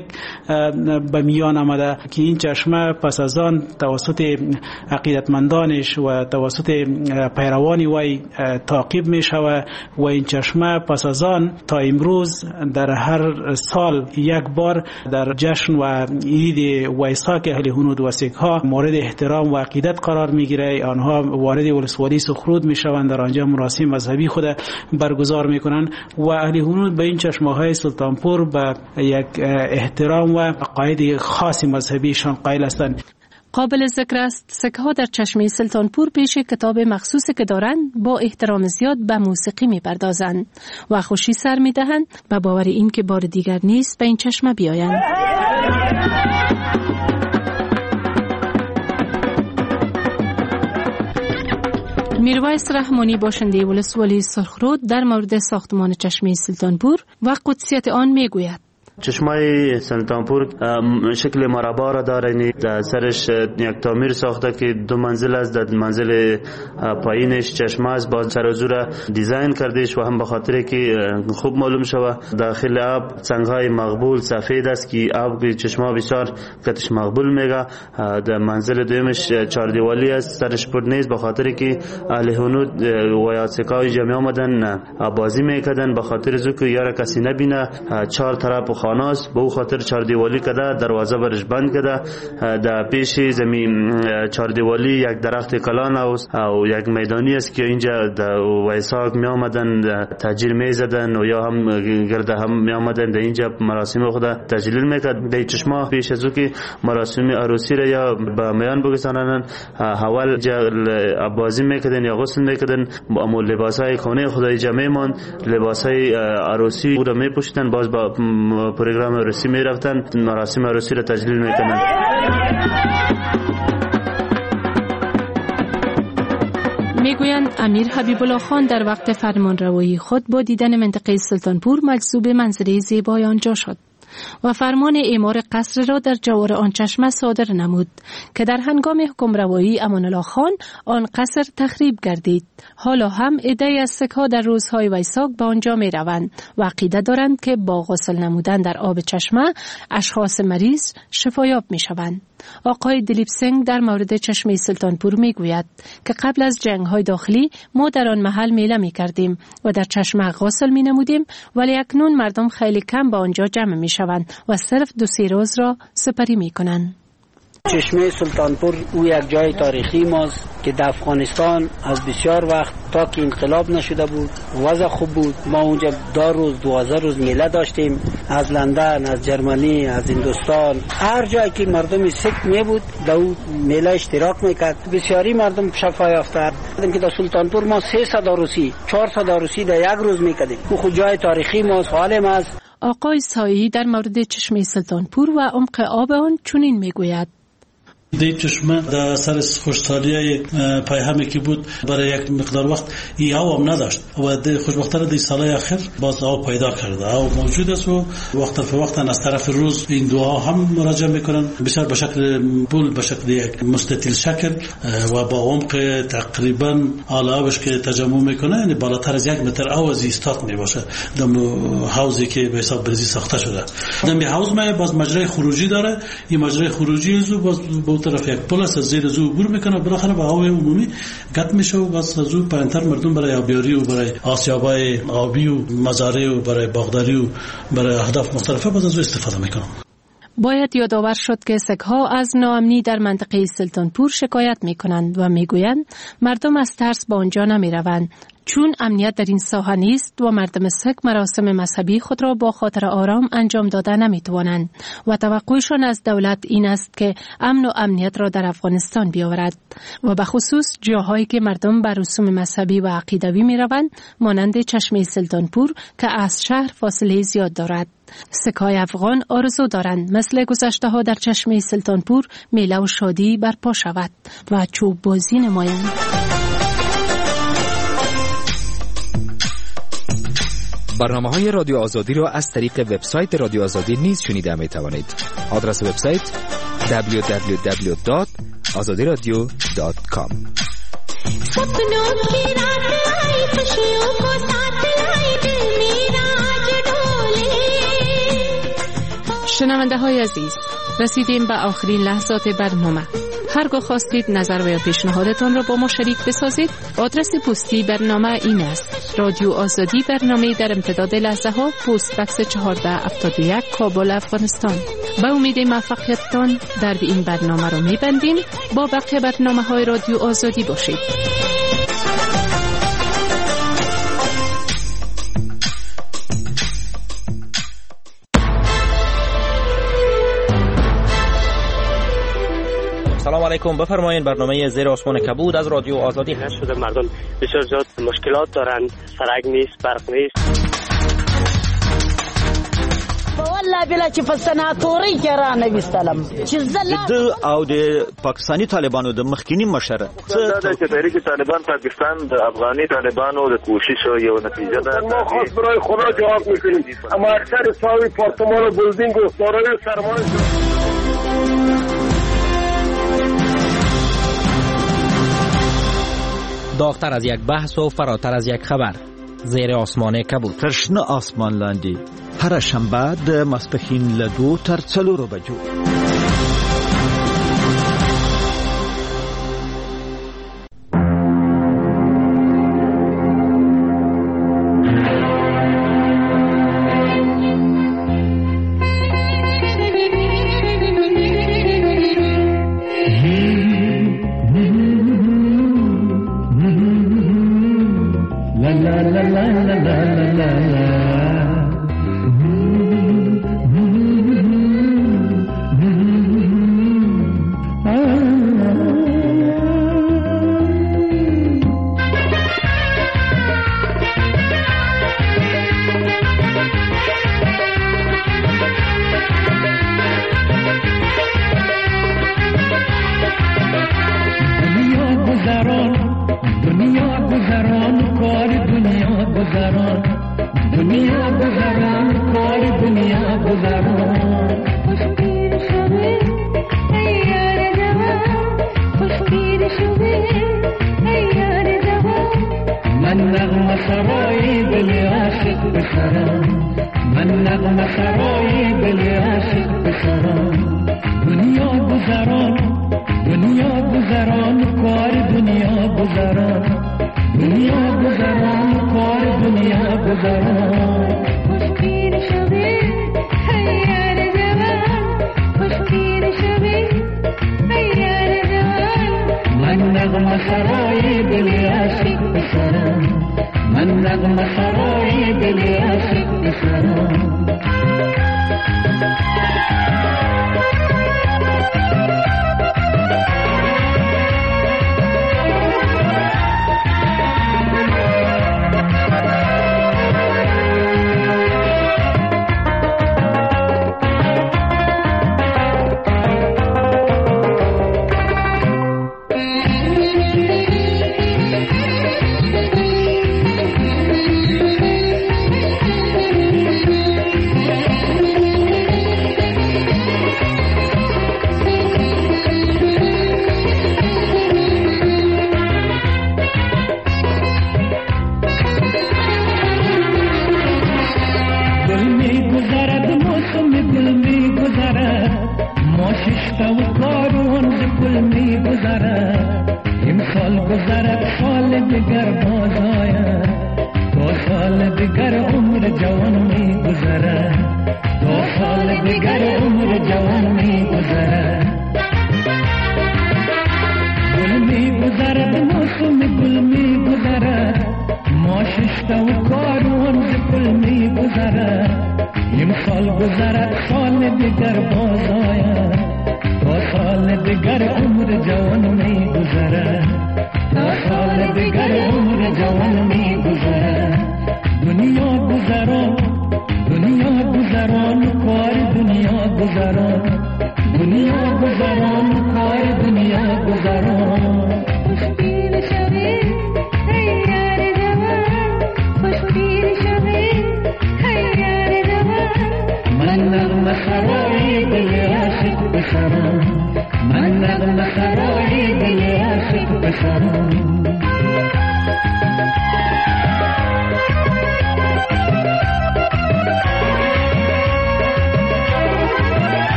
به میان آمده که این چشمه پس از آن توسط عقیدتمندانش و توسط پیروان وی تعقیب می شود و این چشمه پس از آن تا امروز در هر سال یک بار در جشن و عید ویساک اهل هنود و سیک‌ها مورد احترام و عقیدت قرار میگیره. آنها وارد ولسوالی سرخرود میشوند، در آنجا مراسم مذهبی خود برگزار میکنند و اهل هنود به این چشمه های سلطانپور به یک احترام و عقاید خاص مذهبیشان قائل هستند. قابل ذکر است سکه ها در چشمه سلطانپور پیش کتاب مخصوصی که دارند با احترام زیاد به موسیقی می پردازند و خوشی سر می دهند به باور این که بار دیگر نیست به این چشمه بیایند. میرویس رحمانی باشنده ولسوالی سرخرود در مورد ساختمان چشمه سلطانپور و قدسیت آن می گوید. چشمه سلطانپور شکل مربع را داره، در سرش یک تعمیر ساخته که 2 منزل است، در منزل پایینش چشمه است، باز سر و زو را دیزاین کردهش و هم به خاطر که خوب معلوم شود داخل آب سنگ‌های مقبول سفید است که آب چشمه بسیار کتش مقبول میگه. در منزل دومش 4 دیوالی است، سرش پر نیست به خاطر که اهل هنود و یا سکای جمعی آمدن بازی میکردن به خاطر زو که یار کسی نبینه. 4 طرف خانه است، به او خاطر 4 دیوالی کرده، دروازه برش بند کرده. در پیش زمین 4 دیوالی یک درخت کلان است و یک میدانی است که اینجا ویساق می آمدن تاجیر می زدن و یا هم گرده هم می آمدن در اینجا مراسم خود تجلیل میکرد. در چشمه پیش از او که مراسم عروسی را یا به میان بگذارنن اول بازی میکردن یا غسل میکردن، اما لباسای خانه خدای جمعی مان لباسای عروسی او را میپوشیدن، باز با پروگرام عروسی می رفتن مراسم عروسی را تجلیل می کنند. میگویند امیر حبیب الله خان در وقت فرمانروایی خود با دیدن منطقه سلطانپور مجذوب منظره زیبای آنجا شد و فرمان اعمار قصر را در جوار آن چشمه صادر نمود که در هنگام حکمروایی امان الله خان آن قصر تخریب گردید. حالا هم عده‌ای از سک‌ها در روزهای ویساق به آنجا می روند و عقیده دارند که با غسل نمودن در آب چشمه اشخاص مریض شفایاب می شوند. آقای دلیپ سنگ در مورد چشمه سلطانپور می گوید که قبل از جنگ‌های داخلی ما در آن محل میله می کردیم و در چشمه غسل می نمودیم، ولی اکنون مردم خیلی کم به آنجا جمع می شوند و صرف 2-3 روز را سپری می کنند. چشمه سلطانپور او یک جای تاریخی ماست که در افغانستان از بسیار وقت تا که انقلاب نشده بود وضع خوب بود. ما اونجا 2 روز 12 روز میله داشتیم، از لندن، از جرمنی، از هندوستان، هر جایی که مردم سکت می بود در اون میله اشتراک میکرد. بسیاری مردم شفا یافته. که در سلطانپور ما 300 عروسی 400 عروسی در یک روز میکردیم. او خود جای تاریخی ماست، حال ماست. آقای سایی در مورد چشمه سلطانپور و عمق آب آن چنین میگوید. دی چشمه در سر خوشحالی پیهمی که بود برای یک مقدار وقت ای آب هم نداشت و دی خوشبختانه دی سالهای اخیر باز آب پیدا کرده، آب موجود است و وقت به وقت از طرف روز این دعا هم مراجعه میکنن بسیار به شکل بول، به شکل یک مستطیل شکل و با عمق تقریبا اعلی آبش که تجمع میکنه، یعنی بالاتر از 1 متر آب از ایستاد میباشه. دم حوضی که به حساب برزی ساخته شده، دم حوض باز مجرای خروجی داره. این مجرای خروجی زو باز طرف یک پل است، از زیر زو عبور میکنه، بالاخره به هوای عمومی قطع میشه و باز از او پایینتر مردم برای آبیاری و برای آسیابای آبی و مزارع و برای باغداری و برای اهداف مختلفه باز از او استفاده میکنن. باید یادآور شد که سک‌ها از ناامنی در منطقه سلطانپور شکایت میکنند و میگویند مردم از ترس به آنجا نمیروند، چون امنیت در این ساحه نیست و مردم سک مراسم مذهبی خود را با خاطر آرام انجام داده نمیتوانند و توقعشان از دولت این است که امن و امنیت را در افغانستان بیاورد و به خصوص جاهایی که مردم بر رسوم مذهبی و عقیدوی میروند، مانند چشمه سلطانپور که از شهر فاصله زیاد دارد. سکای افغان آرزو دارند مثل گذشته ها در چشمه سلطانپور میله و شادی برپا شود و چوب بازی نمایند. برنامه‌های رادیو آزادی را از طریق وبسایت رادیو آزادی نیز شنیده می‌توانید. آدرس وبسایت www.azadiradio.com. شنونده های عزیز، رسیدیم به آخرین لحظات برنامه. هرگاه خواستید نظر و یا پیشنهادتان را با ما شریک بسازید، آدرس پستی برنامه این است: رادیو آزادی، برنامه در امتداد لحظه ها، پست بکس 1471 کابل، افغانستان. به امید موفقیتتان در این برنامه را می‌بندیم. با بقیه برنامه‌های رادیو آزادی باشید. سلام علیکم. بفرمایید. برنامه زیر آسمان کبود از رادیو آزادی هست. شده مردم بسیار زیاد مشکلات دارند، سرک نیست، برق نیست. والله بلا چې په سناتوري کې را نویستلم چې د او د پاکستانی طالبانو د مخکینی مشر څه چې تحریک طالبان پاکستان د افغاني طالبانو د کوشش یو نتیجه ده. ما خاص برای خدا جواب میکنیم، اما اکثر ساوی پارتمان و بلدینگ و دارای سرمایه داغتر از یک بحث و فراتر از یک خبر. زیر آسمان کبود. ترشنه آسمان لاندی هر شنبه د ماسپښین له 2 تر 4 بجو.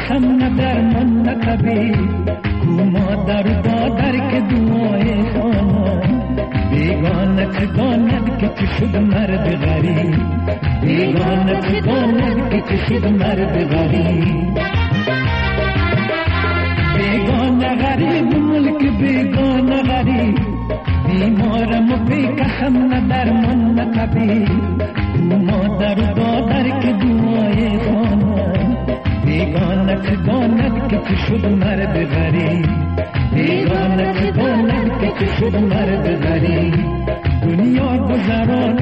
قسم نه درمان نه طبیب کو مادر دادر که دعای خانه بیگانه که داند که چه شد مرد غریب بیگانه که داند که چه شد مرد غریب بیگانه غریب ملک بیگانه غریب بیمارم و بی قسم نه درمان نه طبیب کو مادر دادر که دعای خانه بیگانه که داند که چه شد مرد غریب بیگانه که داند که چه شد مرد غریب دنیا گذران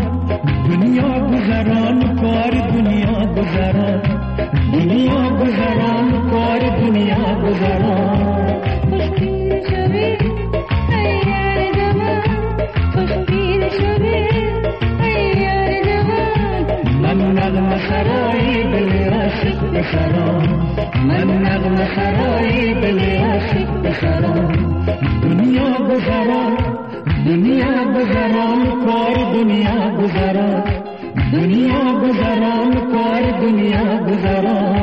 کار دنیا گذران دنیا گذران کار دنیا گذران خوشبین شوی ایار جوان خوشبین شوی ایار جوان من نغمه سرایی دل عاشق بخرام من نغمه سرایی دل عاشق بخرام دنیا گذران کار دنیا گذران دنیا گذران کار دنیا گذران